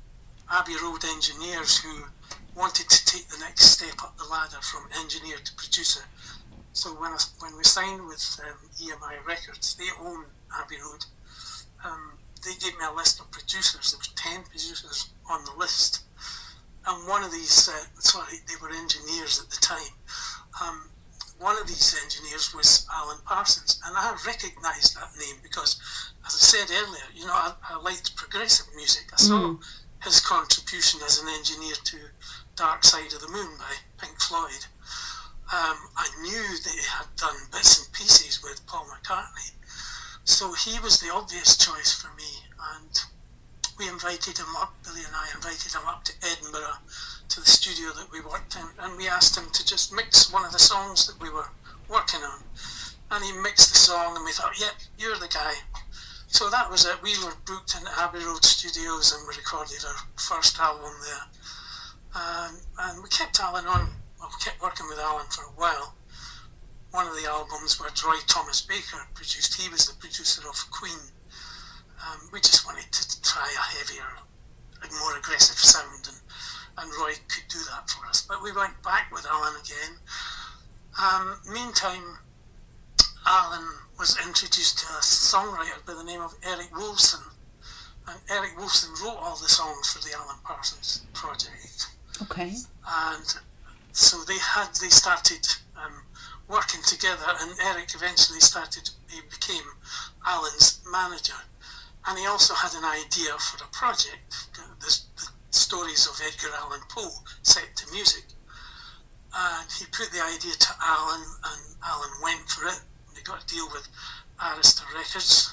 Abbey Road engineers who wanted to take the next step up the ladder from engineer to producer. So when I, when we signed with um, E M I Records, they own Abbey Road. Um, they gave me a list of producers. There were ten producers on the list, and one of these, uh, sorry, they were engineers at the time. Um, one of these engineers was Alan Parsons, and I recognised that name because, as I said earlier, you know, I, I liked progressive music. I saw mm. his contribution as an engineer to Dark Side of the Moon by Pink Floyd. Um, I knew that he had done bits and pieces with Paul McCartney, so he was the obvious choice for me, and we invited him up, Billy and I invited him up to Edinburgh, to the studio that we worked in, and we asked him to just mix one of the songs that we were working on, and he mixed the song, and we thought, yep, yeah, you're the guy. So that was it. We were booked in Abbey Road Studios, and we recorded our first album there, um, and we kept Alan on. Well, we kept working with Alan for a while. One of the albums where Roy Thomas Baker produced, he was the producer of Queen. Um, we just wanted to try a heavier, a more aggressive sound, and, and Roy could do that for us. But we went back with Alan again. Um, meantime, Alan was introduced to a songwriter by the name of Eric Wolfson. And Eric Wolfson wrote all the songs for the Alan Parsons project. Okay. And so they had, they started um, working together, and Eric eventually started, he became Alan's manager. And he also had an idea for a project, the, the stories of Edgar Allan Poe set to music. And he put the idea to Alan, and Alan went for it. They got a deal with Arista Records,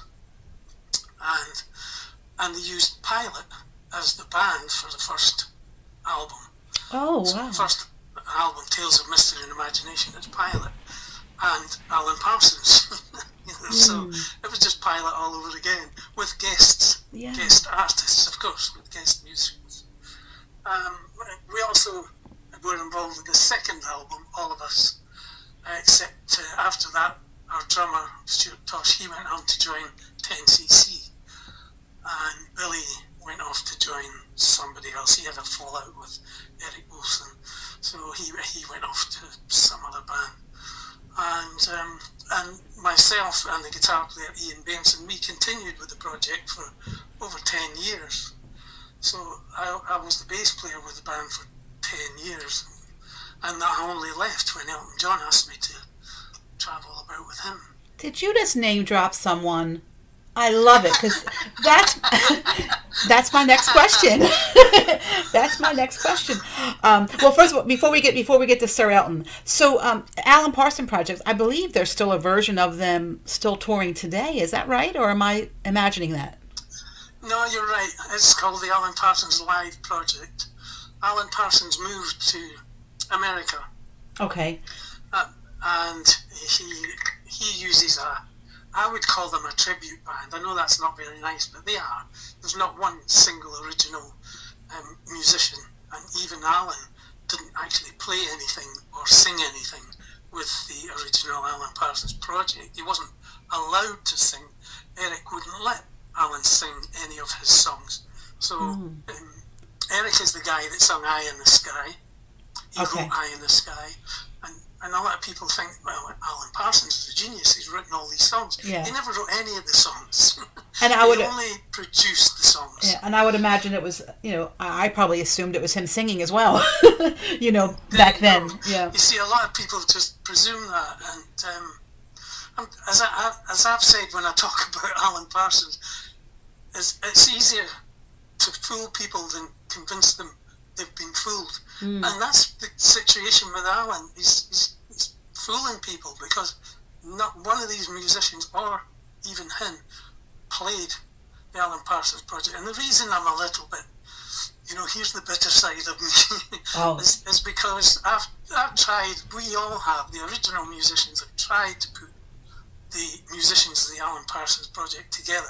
and and they used Pilot as the band for the first album. Oh, so wow. The first album, Tales of Mystery and Imagination, is Pilot, and Alan Parsons. you know, mm. So it was just Pilot all over again, with guests, yeah. guest artists, of course, with guest musicians. Um, we also were involved with the second album, all of us, uh, except uh, after that, our drummer, Stuart Tosh, he went on to join ten C C, and Billy went off to join somebody else. He had a fallout with Eric Wolfson, so he he went off to some other band. And um, and myself and the guitar player Ian Benson, we continued with the project for over ten years. So I, I was the bass player with the band for ten years, and I only left when Elton John asked me to travel about with him. Did you just name drop someone? I love it, because that's that's my next question. That's my next question. Um, well, first of all, before we get before we get to Sir Elton, so um, Alan Parsons Project, I believe there's still a version of them still touring today. Is that right, or am I imagining that? No, you're right. It's called the Alan Parsons Live Project. Alan Parsons moved to America. Okay. Uh, and he he uses a, I would call them a tribute band. I know that's not very nice, but they are. There's not one single original um, musician, and even Alan didn't actually play anything or sing anything with the original Alan Parsons Project. He wasn't allowed to sing. Eric wouldn't let Alan sing any of his songs. So mm. um, Eric is the guy that sung Eye in the Sky. He okay. wrote Eye in the Sky. And, and a lot of people think, well, Alan Parsons is a genius. He's written all these songs. Yeah. He never wrote any of the songs. And I would he only produced the songs. Yeah, and I would imagine it was, you know, I I probably assumed it was him singing as well, you know, back then. Yeah. You see, a lot of people just presume that. And um, as, I, as I've said when I talk about Alan Parsons, it's, it's easier to fool people than convince them they've been fooled. Mm. And that's the situation with Alan. He's, he's, he's fooling people because not one of these musicians, or even him, played the Alan Parsons Project. And the reason I'm a little bit, you know, here's the bitter side of me, oh. is, is because I've, I've tried, we all have, the original musicians have tried to put the musicians of the Alan Parsons Project together.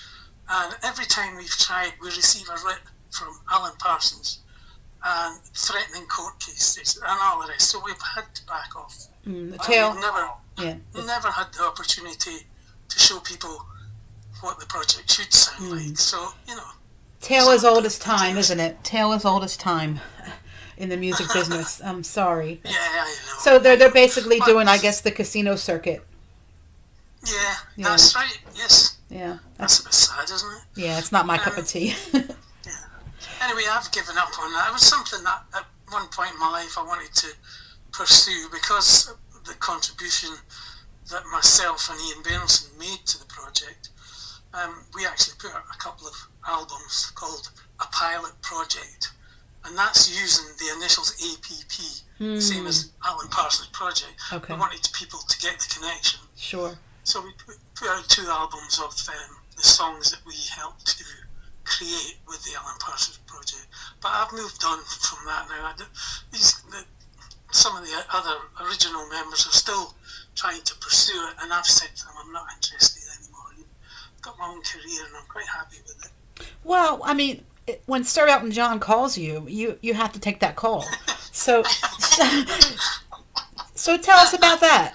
And every time we've tried, we receive a writ from Alan Parsons and threatening court cases and all the rest. So we've had to back off. Mm, the tail. We've never, yeah. never had the opportunity to show people what the project should sound mm. like. So, you know. Tale as old as time, isn't it? Tale as old as time in the music business. I'm sorry. Yeah, I know. So they're they're basically But- doing, I guess, the casino circuit. Yeah, Yeah. that's right. Yes, Yeah, that's a bit sad, isn't it? yeah. It's not my cup of tea. Anyway, I've given up on that. It was something that at one point in my life I wanted to pursue because of the contribution that myself and Ian Bernson made to the project. Um, we actually put out a couple of albums called A Pilot Project, and that's using the initials A P P, the same as Alan Parsons Project. Okay. I wanted people to get the connection. Sure. So we put, put out two albums of um, the songs that we helped to create with the Alan Parsons Project. But I've moved on from that now. I do, these, the, some of the other original members are still trying to pursue it, and I've said to them, I'm not interested anymore. I've got my own career, and I'm quite happy with it. Well, I mean, it- when Sir Elton John calls you, you you have to take that call. So, so, so tell us about that.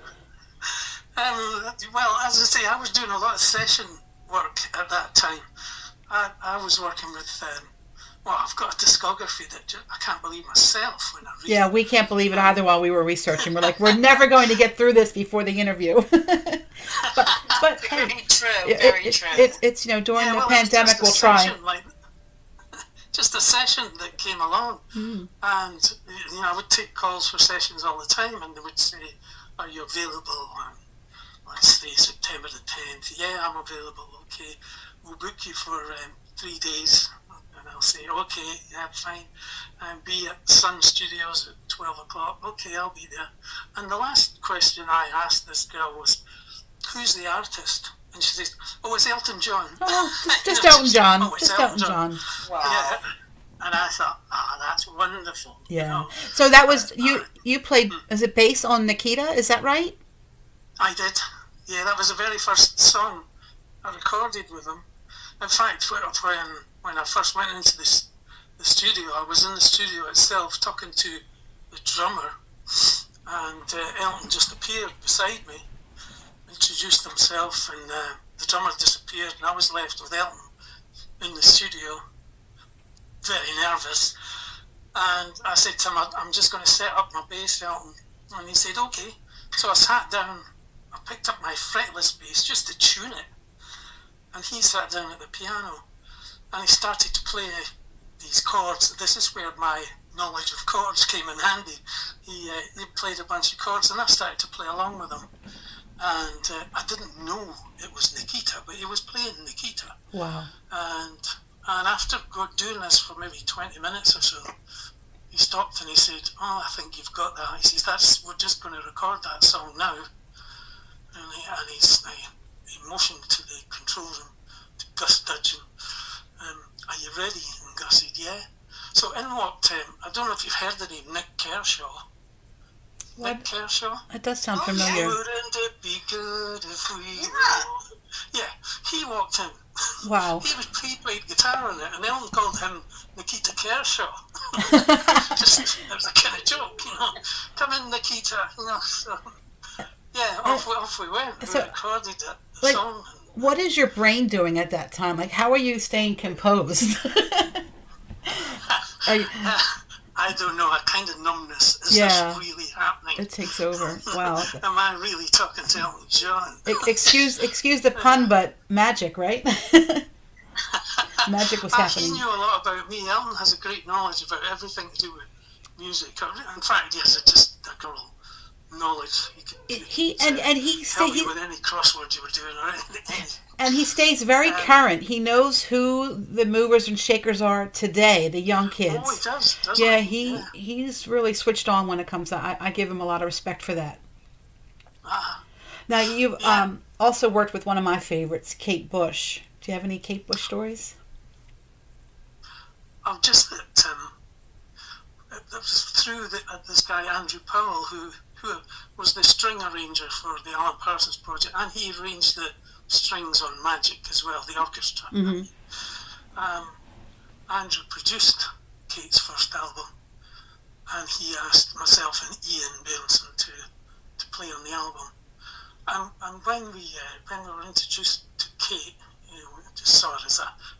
Um, well, as I say, I was doing a lot of session work at that time. I, I was working with, um, well, I've got a discography that ju- I can't believe myself when I read Yeah, it. we can't believe it either while we were researching. We're like, we're never going to get through this before the interview. but but hey, Very true. it- Very it- true. it's it's you know during Yeah, the well, it was pandemic just a we'll try. session, like, just a session that came along, Mm. and you know I would take calls for sessions all the time, and they would say, "Are you available on, let's say, September the tenth?" "Yeah, I'm available." "Okay, we'll book you for um, three days," and I'll say, "Okay, yeah, fine." And be at Sun Studios at twelve o'clock. "Okay, I'll be there." And the last question I asked this girl was, "Who's the artist?" And she says, "Oh, it's Elton John." Oh, just, just You know, Elton John. "Oh, it's Just Elton John. wow. Yeah. And I thought, ah, that's wonderful. you Yeah. know. So that was you. You played. Is it based on Nikita? Is that right? I did. Yeah, that was the very first song I recorded with them. In fact, when when I first went into this the studio, I was in the studio itself talking to the drummer, and uh, Elton just appeared beside me, introduced himself, and uh, the drummer disappeared, and I was left with Elton in the studio, very nervous. And I said to him, "I'm just going to set up my bass, Elton." And he said, "Okay." So I sat down, I picked up my fretless bass just to tune it, and he sat down at the piano, and he started to play these chords. This is where my knowledge of chords came in handy. He, uh, he played a bunch of chords, and I started to play along with him. And uh, I didn't know it was Nikita, but he was playing Nikita. Wow. And and after go- doing this for maybe twenty minutes or so, he stopped and he said, "Oh, I think you've got that." He says, "That's we're just going to record that song now." And he, and he's, he, he motioned to the control room, to Gus Dudgeon. Um, "Are you ready?" And Gus said, "Yeah." So in walked, um, I don't know if you've heard the name Nick Kershaw. What? Nick Kershaw? It does sound Oh, yeah. familiar. Wouldn't it be good if we... Yeah. Yeah, he walked in. Wow. He, was, he played guitar on it, and Ellen called him Nikita Kershaw. Just, it was a kind of joke, you know. "Come in, Nikita," you know. So, yeah, off, we, off we went. We So, recorded that like- song. What is your brain doing at that time? Like, how are you staying composed? Are you, I don't know, a kind of numbness. Is Yeah. this really happening? it takes over. Wow. Am I really talking to Elton John? E- Excuse, excuse the pun, but magic, right? Magic was Uh, happening. He knew a lot about me. Elton has a great knowledge about everything to do with music. In fact, he has a, just a girl knowledge. He can He and and he help stay, you he, with any crossword you were doing or anything. and he stays very current. He knows who the movers and shakers are today, the young kids. Oh, he does, doesn't Yeah, he? he he's really switched on when it comes to. I, I give him a lot of respect for that. Ah, Now you've Yeah. um, also worked with one of my favorites, Kate Bush. Do you have any Kate Bush stories? I'm just that um, it was through the, uh, this guy Andrew Powell, who who was the string arranger for the Alan Parsons Project, and he arranged the strings on Magic as well, the orchestra. Mhm. Um, Andrew produced Kate's first album, and he asked myself and Ian Benson to to play on the album. And, and when we uh, when we were introduced to Kate, you know, we just saw her as a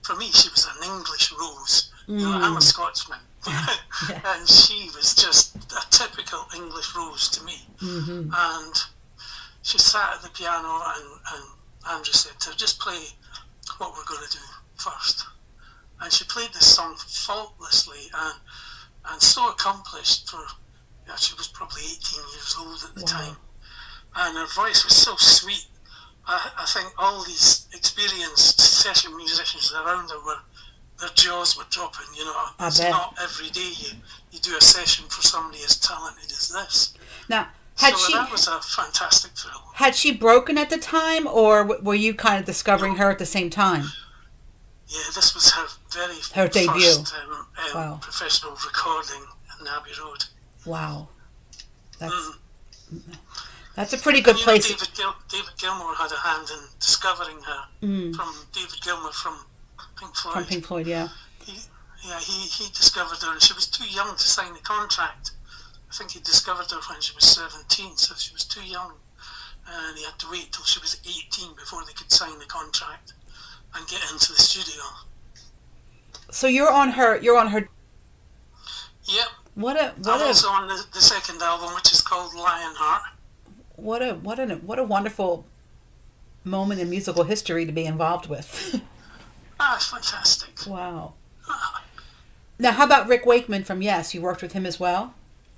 for me, she was an English rose. Mm. You know, I'm a Scotsman. Yeah. And she was just a typical English rose to me. Mm-hmm. And she sat at the piano, and, and Andrew said to her, just play what we're going to do first. And she played this song faultlessly and, and so accomplished for, yeah, she was probably eighteen years old at the Wow. time. And her voice was so sweet. I, I think all these experienced session musicians around her were, their jaws were dropping, you know. I It's bet. not every day you, you do a session for somebody as talented as this. Now, had so she that was a fantastic thrill. had she broken at the time, or w- were you kind of discovering her at the same time? Yeah, this was her very Her debut. first um, um, Wow. professional recording in Abbey Road. Wow, that's Mm. that's a pretty good And, you know, place. David, Gil- David Gilmour had a hand in discovering her Mm, from David Gilmour from Pink Floyd. from Pink Floyd, yeah. He, yeah, he, he discovered her, and she was too young to sign the contract. I think he discovered her when she was seventeen, so she was too young. And he had to wait till she was eighteen before they could sign the contract and get into the studio. So you're on her. You're on her. Yep. What a I'm what a also on the, the second album, which is called Lionheart. what a what a what a wonderful moment in musical history to be involved with. Ah, it's fantastic. Wow. Now, how about Rick Wakeman from Yes? You worked with him as well.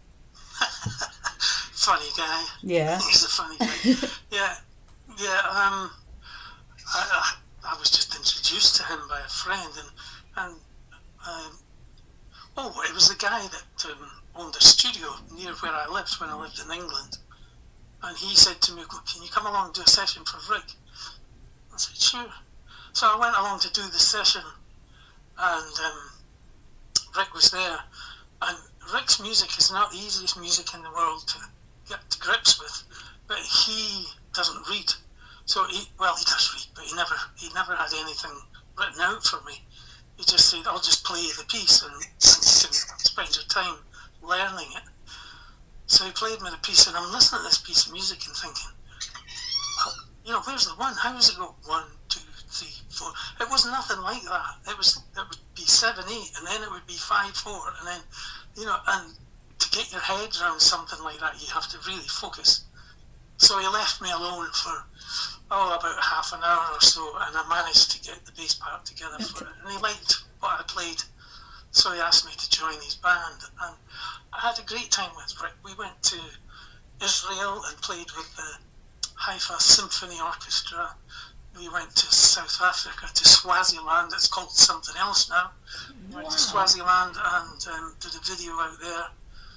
Funny guy. Yeah. He's a funny guy. yeah, yeah. Um, I, I, I was just introduced to him by a friend, and and um, oh, it was the guy that um, owned a studio near where I lived when I lived in England, and he said to me, "Can you come along and do a session for Rick?" I said, "Sure." So I went along to do the session, and um, Rick was there, and Rick's music is not the easiest music in the world to get to grips with, but he doesn't read. So he, well, he does read, but he never, he never had anything written out for me. He just said, "I'll just play the piece, and, and you can spend your time learning it." So he played me the piece, and I'm listening to this piece of music and thinking, well, you know, where's the one? How does it go? One, two, three, four. It was nothing like that. It was, it would be seven, eight, and then it would be five, four, and then, you know, and to get your head around something like that, you have to really focus. So he left me alone for, oh, about half an hour or so, and I managed to get the bass part together for it. And he liked what I played, so he asked me to join his band. And I had a great time with Rick. We went to Israel and played with the Haifa Symphony Orchestra. We went to South Africa, to Swaziland. It's called something else now. We went to Swaziland and um, did a video out there.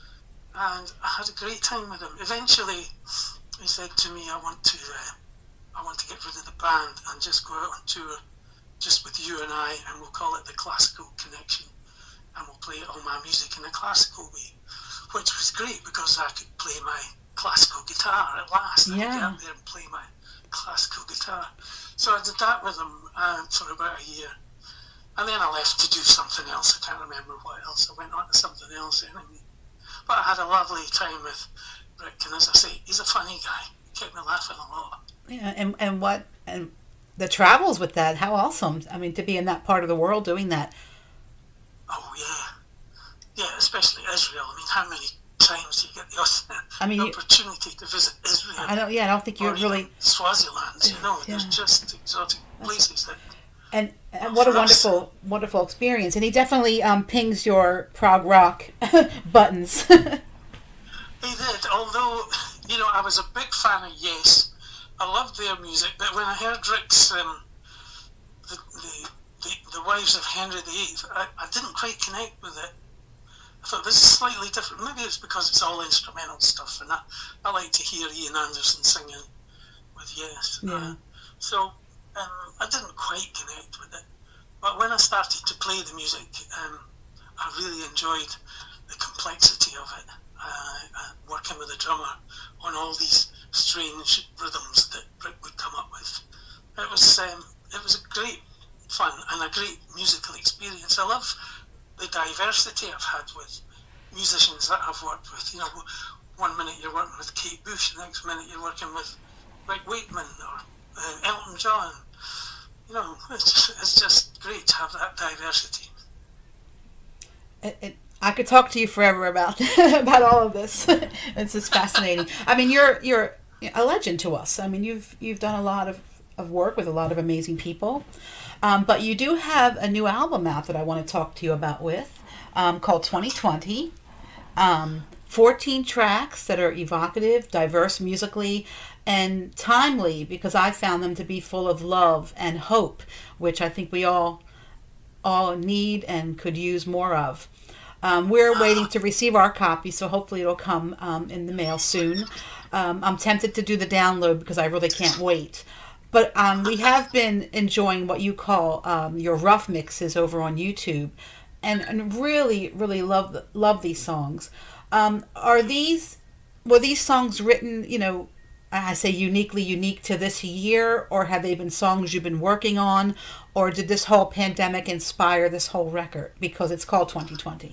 And I had a great time with him. Eventually, he said to me, I want to uh, I want to get rid of the band and just go out on tour just with you and I, and we'll call it the Classical Connection, and we'll play all my music in a classical way, which was great because I could play my classical guitar at last. I could get Yeah. up there and play my classical guitar. So I did that with him uh, for about a year, and then I left to do something else. I can't remember what else. I went on to something else anyway. But I had a lovely time with Rick, and as I say, he's a funny guy. He kept me laughing a lot. Yeah, and and what and the travels with that? How awesome! I mean, to be in that part of the world doing that. Oh yeah, yeah, especially Israel. I mean, how many times do you get the, I mean, the you- opportunity to visit Israel? I don't. Yeah, I don't think or you're even really. Swaziland. You know, there's Yeah. just exotic places that. And, and what a For us. wonderful, wonderful experience. And he definitely um, pings your prog rock buttons. He did, although, you know, I was a big fan of Yes. I loved their music, but when I heard Rick's um, the, the, the, the Wives of Henry the Eighth, I, I didn't quite connect with it. I thought this is slightly different. Maybe it's because it's all instrumental stuff, and I, I like to hear Ian Anderson singing with Yes. Yeah. Uh, so um, I didn't quite connect with it. But when I started to play the music, um, I really enjoyed the complexity of it. Uh, uh, working with a drummer on all these strange rhythms that Rick would come up with. It was um, it was a great fun and a great musical experience. I love the diversity I've had with musicians that I've worked with. You know, one minute you're working with Kate Bush, the next minute you're working with Rick Wakeman or uh, Elton John. you know, it's, it's just great to have that diversity. It, it, I could talk to you forever about about all of this. It's just fascinating. I mean, you're you're a legend to us. I mean, you've you've done a lot of, of work with a lot of amazing people, um, but you do have a new album out that I want to talk to you about with, um, called twenty twenty. Um, fourteen tracks that are evocative, diverse musically, and timely, because I found them to be full of love and hope, which I think we all all need and could use more of. Um, we're waiting to receive our copy, so hopefully it'll come um, in the mail soon. Um, I'm tempted to do the download because I really can't wait. But um, we have been enjoying what you call um, your rough mixes over on YouTube, and, and really, really love love these songs. Um, are these were these songs written, you know, I say uniquely unique to this year, or have they been songs you've been working on, or did this whole pandemic inspire this whole record because it's called twenty twenty?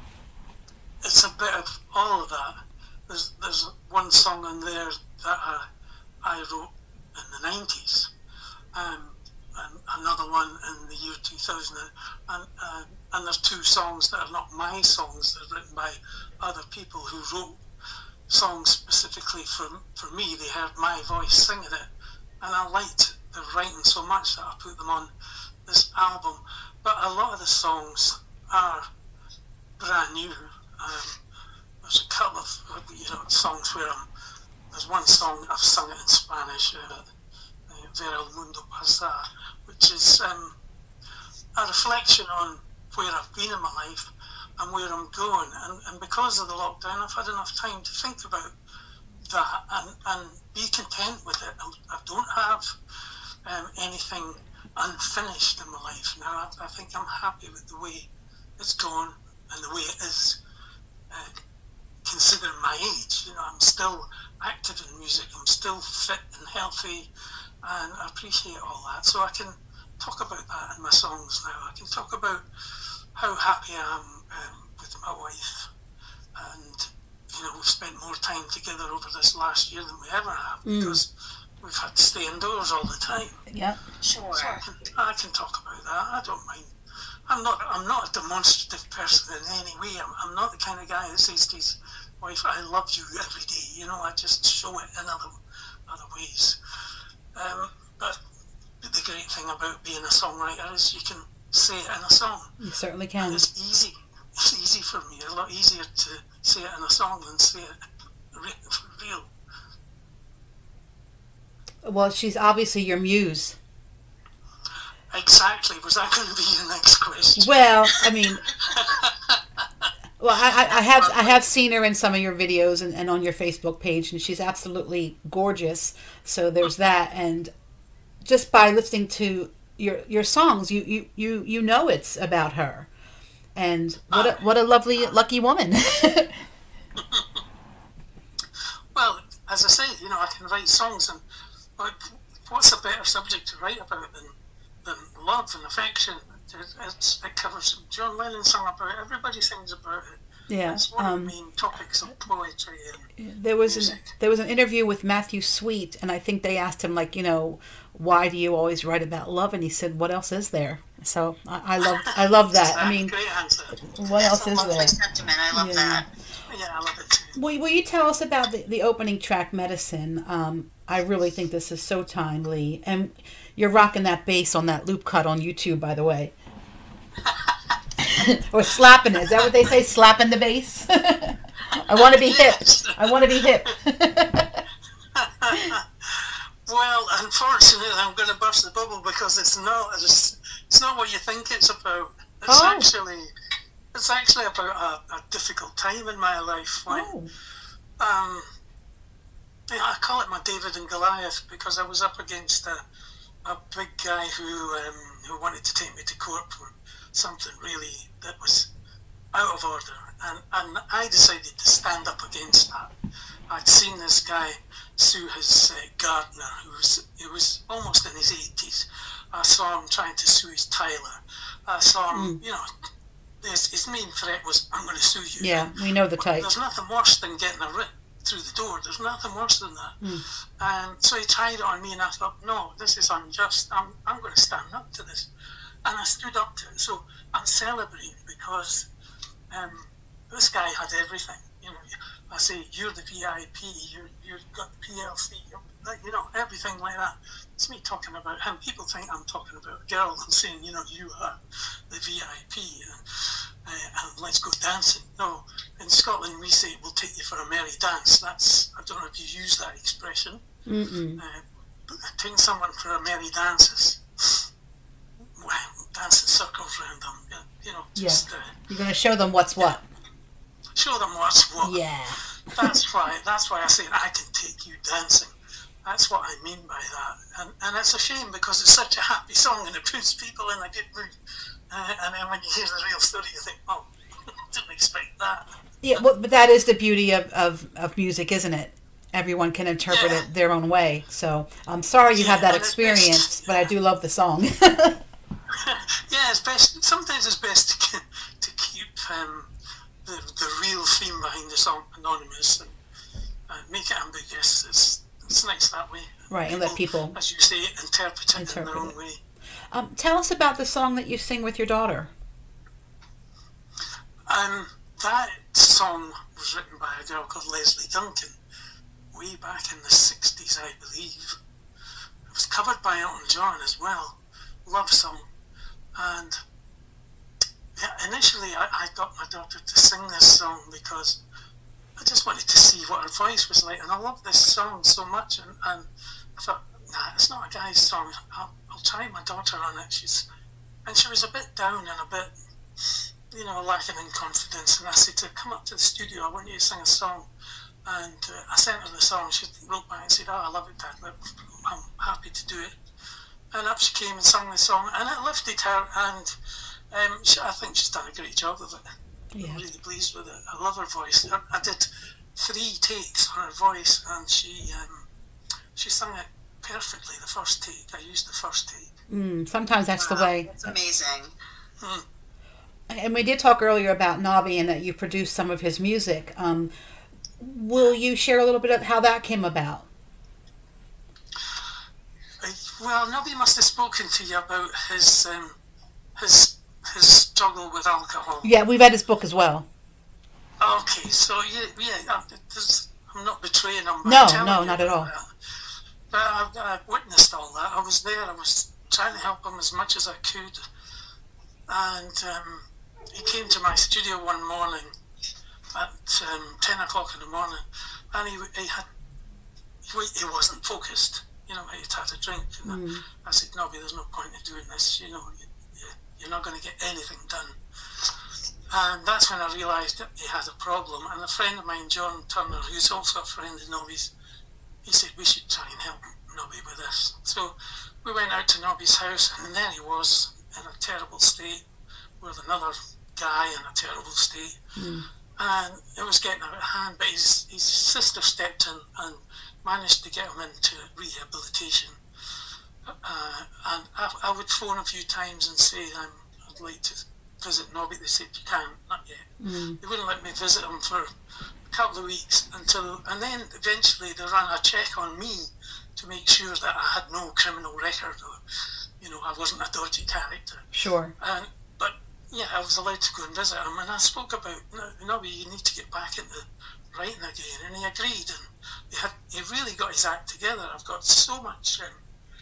It's a bit of all of that. There's there's one song on there that I, I wrote in the nineties, um, and another one in the year two thousand, and uh, and there's two songs that are not my songs. They're written by other people who wrote songs specifically for for me. They heard my voice singing it, and I liked the writing so much that I put them on this album. But a lot of the songs are brand new. Um, there's a couple of you know songs where I'm, there's one song I've sung it in Spanish, uh, Ver el Mundo Pasar, which is um, a reflection on where I've been in my life and where I'm going. And, and because of the lockdown, I've had enough time to think about that and, and be content with it. I, I don't have um, anything unfinished in my life now. I, I think I'm happy with the way it's gone and the way it is, uh, considering my age. You know, I'm still active in music. I'm still fit and healthy, and I appreciate all that. So I can talk about that in my songs now. I can talk about how happy I am um, with my wife, and you know, we've spent more time together over this last year than we ever have Mm. because we've had to stay indoors all the time. Yeah. Sure. So I can, I can talk about that. I don't mind. I'm not. I'm not a demonstrative person in any way. I'm, I'm not the kind of guy that says to his wife, "I love you" every day. You know, I just show it in other other ways. Um, but the great thing about being a songwriter is you can say it in a song. You certainly And can. it's easy. It's easy for me. A lot easier to say it in a song than say it re- for real. Well, she's obviously your muse. Exactly. Was that going to be your next question? Well, I mean, well, I, I I have I have seen her in some of your videos and, and on your Facebook page, and she's absolutely gorgeous. So there's that, and just by listening to your your songs, you you you, you know it's about her, and what a what a lovely lucky woman. Well, as I say, you know, I can write songs, and like, what's a better subject to write about than than love and affection? It, it's, it covers. John Lennon sung about it. Everybody sings about it. Yeah. It's one Um, of the main topics of poetry. And There was an, music. there was an interview with Matthew Sweet, and I think they asked him, like, you know, why do you always write about love? And he said, what else is there? So I, I love I love that. I mean, great answer. what else That's a is lovely there? sentiment. I love Yeah. that. Yeah, I love it too. Will, will you tell us about the, the opening track, Medicine? Um, I really think this is so timely. And you're rocking that bass on that loop cut on YouTube, by the way. Or slapping it. Is that what they say? Slapping the bass? I want to be hip. I want to be hip. Well, unfortunately, I'm going to burst the bubble because it's not. It's, it's not what you think it's about. It's Oh. actually, it's actually about a, a difficult time in my life when, Oh. um, yeah, I call it my David and Goliath because I was up against a, a big guy who um, who wanted to take me to court for something really that was out of order, and and I decided to stand up against that. I'd seen this guy sue his uh, gardener, who was he was almost in his eighties. I saw him trying to sue his Tyler. I saw him, you know, his, his main threat was, "I'm going to sue you." Yeah, we know the type. There's nothing worse than getting a writ through the door. There's nothing worse than that. Mm. Um, so he tried it on me, and I thought, no, this is unjust. I'm, I'm going to stand up to this. And I stood up to it. So I'm celebrating because um, this guy had everything. You know, I say, you're the V I P, you're, you've got the P L C, you know, everything like that. It's me talking about him. People think I'm talking about a girl and saying, you know, you are the V I P, and, uh, and let's go dancing. No, in Scotland we say, we'll take you for a merry dance. That's, I don't know if you use that expression. Mm-mm. Uh, but taking someone for a merry dance is, well, dancing circles around them, you know, just... Yeah. Uh, You're going to show them what's what. show them what's what. Yeah. That's why. That's why I say I can take you dancing. That's what I mean by that. And and it's a shame because it's such a happy song and it puts people in a good mood. Uh, and then when you hear the real story, you think, oh, didn't expect that. Yeah, well, but that is the beauty of, of, of music, isn't it? Everyone can interpret Yeah. it their own way. So I'm sorry you Yeah, have that and it's experience, best- but I do love the song. Yeah, it's best. Sometimes it's best to keep, to keep um, the the real theme behind the song anonymous and uh, make it ambiguous. It's it's nice that way. Right, and let people as you say, interpret it in interpret their own it. way. Um, tell us about the song that you sing with your daughter. Um, that song was written by a girl called Leslie Duncan way back in the sixties, I believe. It was covered by Elton John as well. Love song. And yeah, initially I, I got my daughter to sing this song because I just wanted to see what her voice was like. And I love this song so much. And, and I thought, nah, it's not a guy's song. I'll, I'll try my daughter on it. She's, and she was a bit down and a bit, you know, lacking in confidence. And I said to her, come up to the studio, I want you to sing a song. And uh, I sent her the song. She wrote back and said, oh, I love it, Dad. I'm happy to do it. And up she came and sang the song. And it lifted her. And um, she, I think she's done a great job of it. Yeah. I'm really pleased with it. I love her voice. I, I did three takes on her voice. And she, um, she sang it perfectly the first take. I used the first take. Mm, sometimes that's Wow, the way. That's amazing. Hmm. And we did talk earlier about Nobby and that you produced some of his music. Um, will you share a little bit of how that came about? Uh, Well, nobody must have spoken to you about his um, his his struggle with alcohol. Yeah, we've read his book as well. Okay, so yeah, yeah, uh, there's- I'm not betraying him. by No, telling no, you not at about all. that. But I've, I've witnessed all that. I was there. I was trying to help him as much as I could, and um, he came to my studio one morning at um, ten o'clock in the morning, and he he had he, he wasn't focused. You know, he'd had a drink, and Mm. I said, "No, there's no point in doing this. You know, you, you, you're not going to get anything done." And that's when I realised that he had a problem. And a friend of mine, John Turner, who's also a friend of Nobby's, he said, we should try and help Nobby with this. So we went out to Nobby's house, and there he was in a terrible state with another guy in a terrible state. Mm. And it was getting out of hand, but his, his sister stepped in and managed to get him into rehabilitation. Uh, and I, I would phone a few times and say, um, I'd like to visit Nobby. They said, you can't, not yet. Mm. They wouldn't let me visit him for a couple of weeks until, and then eventually they ran a check on me to make sure that I had no criminal record or, you know, I wasn't a dodgy character. Sure. And, but yeah, I was allowed to go and visit him, and I spoke about, no, Nobby, you need to get back into writing again, and he agreed, and he had, he really got his act together. I've got so much um,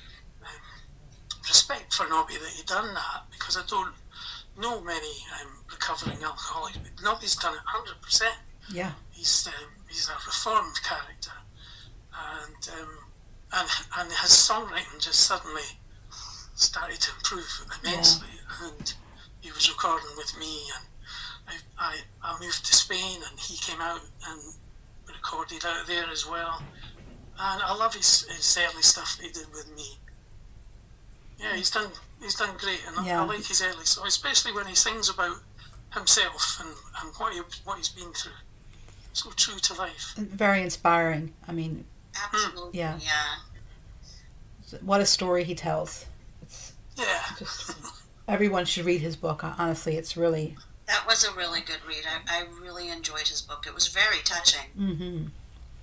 um, respect for Nobby that he done that, because I don't know many um, recovering alcoholics, but Nobby's done it one hundred percent. Yeah. He's um, he's a reformed character, and um, and and his songwriting just suddenly started to improve immensely. And he was recording with me, and I, I I moved to Spain, and he came out and recorded out there as well. And I love his, his early stuff that he did with me. Yeah, he's done he's done great, and I- Yeah. I like his early stuff, especially when he sings about himself and, and what he what he's been through. So true to life. Very inspiring. I mean, Absolutely. Yeah. Yeah. what a story he tells. It's Yeah. just, everyone should read his book. Honestly, it's really... That was a really good read. I, I really enjoyed his book. It was very touching. Mm-hmm.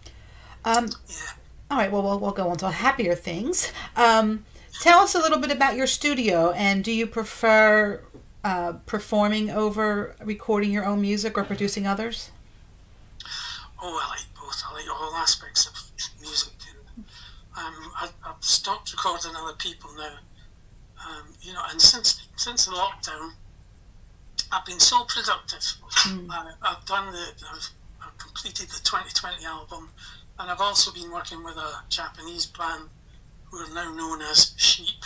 Um, Yeah. all right, well, we'll, we'll go on to happier things. Um, tell us a little bit about your studio, and do you prefer uh, performing over recording your own music or producing others? Oh, I like both. I like all aspects of music. And, um, I, I've stopped recording other people now. Um, you know, and since since the lockdown, I've been so productive. Mm. I, I've done the, I've, I've completed the twenty twenty album, and I've also been working with a Japanese band who are now known as Sheep,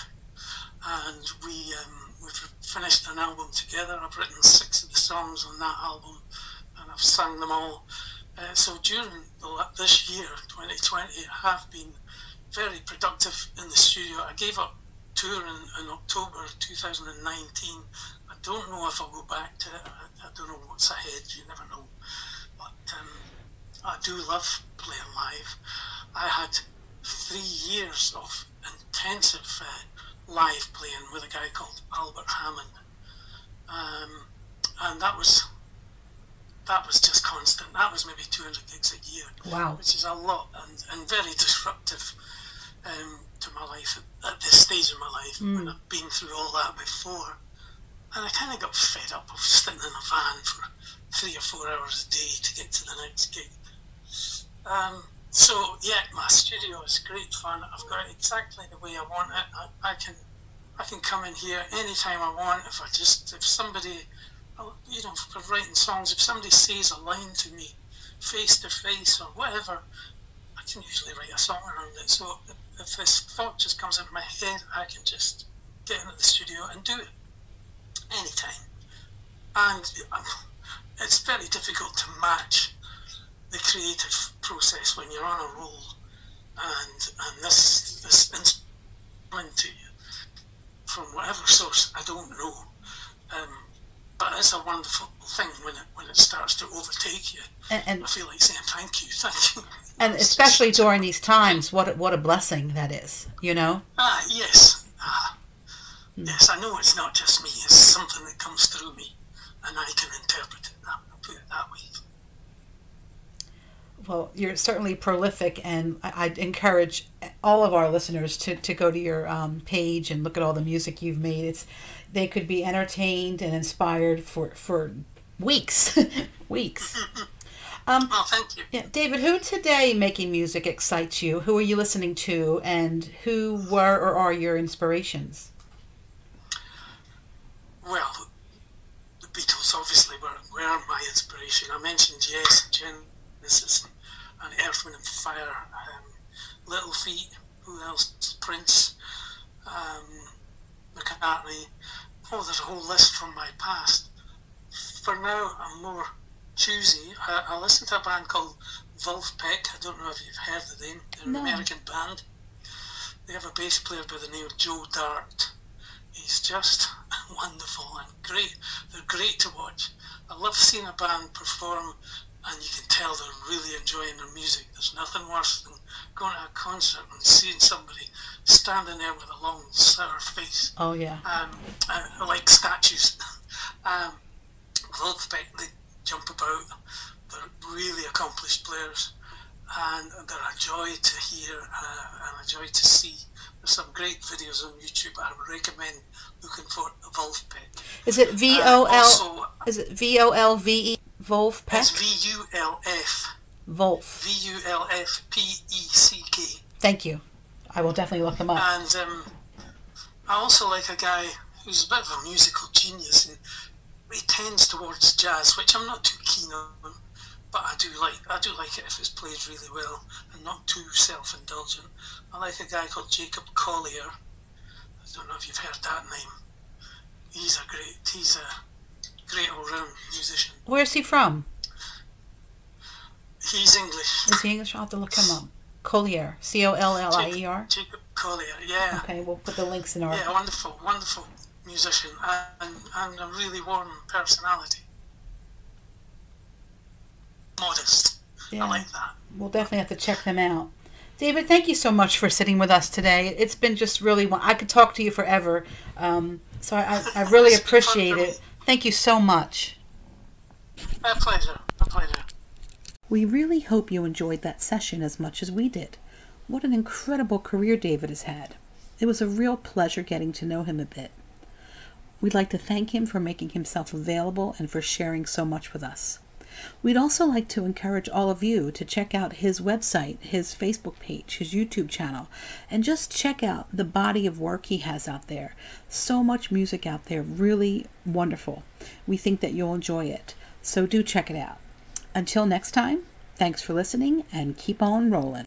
and we um, we've finished an album together. I've written six of the songs on that album, and I've sung them all. Uh, so during the, this year, twenty twenty, I have been very productive in the studio. I gave up touring in October two thousand nineteen. I don't know if I'll go back to it. I, I don't know what's ahead. You never know. But um, I do love playing live. I had three years of intensive uh, live playing with a guy called Albert Hammond, um, and that was that was just constant. That was maybe two hundred gigs a year. Wow. Which is a lot, and, and very disruptive um, to my life at, at this stage of my life, Mm. when I've been through all that before. And I kind of got fed up of sitting in a van for three or four hours a day to get to the next gig. Um, so yeah, my studio is great fun. I've got it exactly the way I want it. I, I can I can come in here anytime I want. If I just if somebody, you know, for writing songs, if somebody says a line to me face to face or whatever, I can usually write a song around it. So if, if this thought just comes into my head, I can just get into the studio and do it anytime. And um, it's very difficult to match the creative process when you're on a roll, and and this this inspiration to you from whatever source, I don't know. Um, but it's a wonderful thing when it when it starts to overtake you. And, and I feel like saying thank you, thank you. and especially during these times, what a- what a blessing that is, you know? Ah, yes. Ah, yes, I know it's not just me. It's something that comes through me, and I can interpret it that, put it that way. Well, you're certainly prolific, and I- I'd encourage all of our listeners to, to go to your um, page and look at all the music you've made. It's they could be entertained and inspired for for weeks, weeks. Um, Oh, thank you. yeah, David, who today making music excites you? Who are you listening to, and who were or are your inspirations? Well, the Beatles obviously were, were my inspiration. I mentioned Yes, Genesis, and Earth, Wind and Fire, um, Little Feat, who else? Prince, um, McCartney. Oh, there's a whole list from my past. For now, I'm more choosy. I, I listen to a band called Wolfpack. I don't know if you've heard of them. They're No. an American band. They have a bass player by the name of Joe Dart. He's just wonderful and great. They're great to watch. I love seeing a band perform, and you can tell they're really enjoying their music. There's nothing worse than going to a concert and seeing somebody standing there with a long, sour face, Oh yeah, um, uh, like statues. um, Wolfpack, they jump about. They're really accomplished players, and they're a joy to hear uh, and a joy to see. There's some great videos on YouTube. I would recommend looking for Wolfpack. is it V Uh, O L? also, Is it V O L V E? Wolfpack? it's V U L F. Wolf. V U L F P E C K. Thank you. I will definitely look them up. And um, I also like a guy who's a bit of a musical genius, and he tends towards jazz, which I'm not too keen on, but I do like I do like it if it's played really well and not too self-indulgent. I like a guy called Jacob Collier. I don't know if you've heard that name. He's a great he's a great all-round musician. Where's he from? He's English. Is he English? I'll have to look him up. Collier. C O L L I E R. Jacob Collier, yeah. Okay, we'll put the links in our... Yeah, wonderful, wonderful musician, and, and a really warm personality. Modest. Yeah. I like that. We'll definitely have to check them out. David, thank you so much for sitting with us today. It's been just really... I could talk to you forever. Um, so I, I, I really It's been fun appreciate for me. it. Thank you so much. A pleasure, a pleasure. We really hope you enjoyed that session as much as we did. What an incredible career David has had. It was a real pleasure getting to know him a bit. We'd like to thank him for making himself available and for sharing so much with us. We'd also like to encourage all of you to check out his website, his Facebook page, his YouTube channel, and just check out the body of work he has out there. So much music out there, really wonderful. We think that you'll enjoy it, so do check it out. Until next time, thanks for listening and keep on rolling.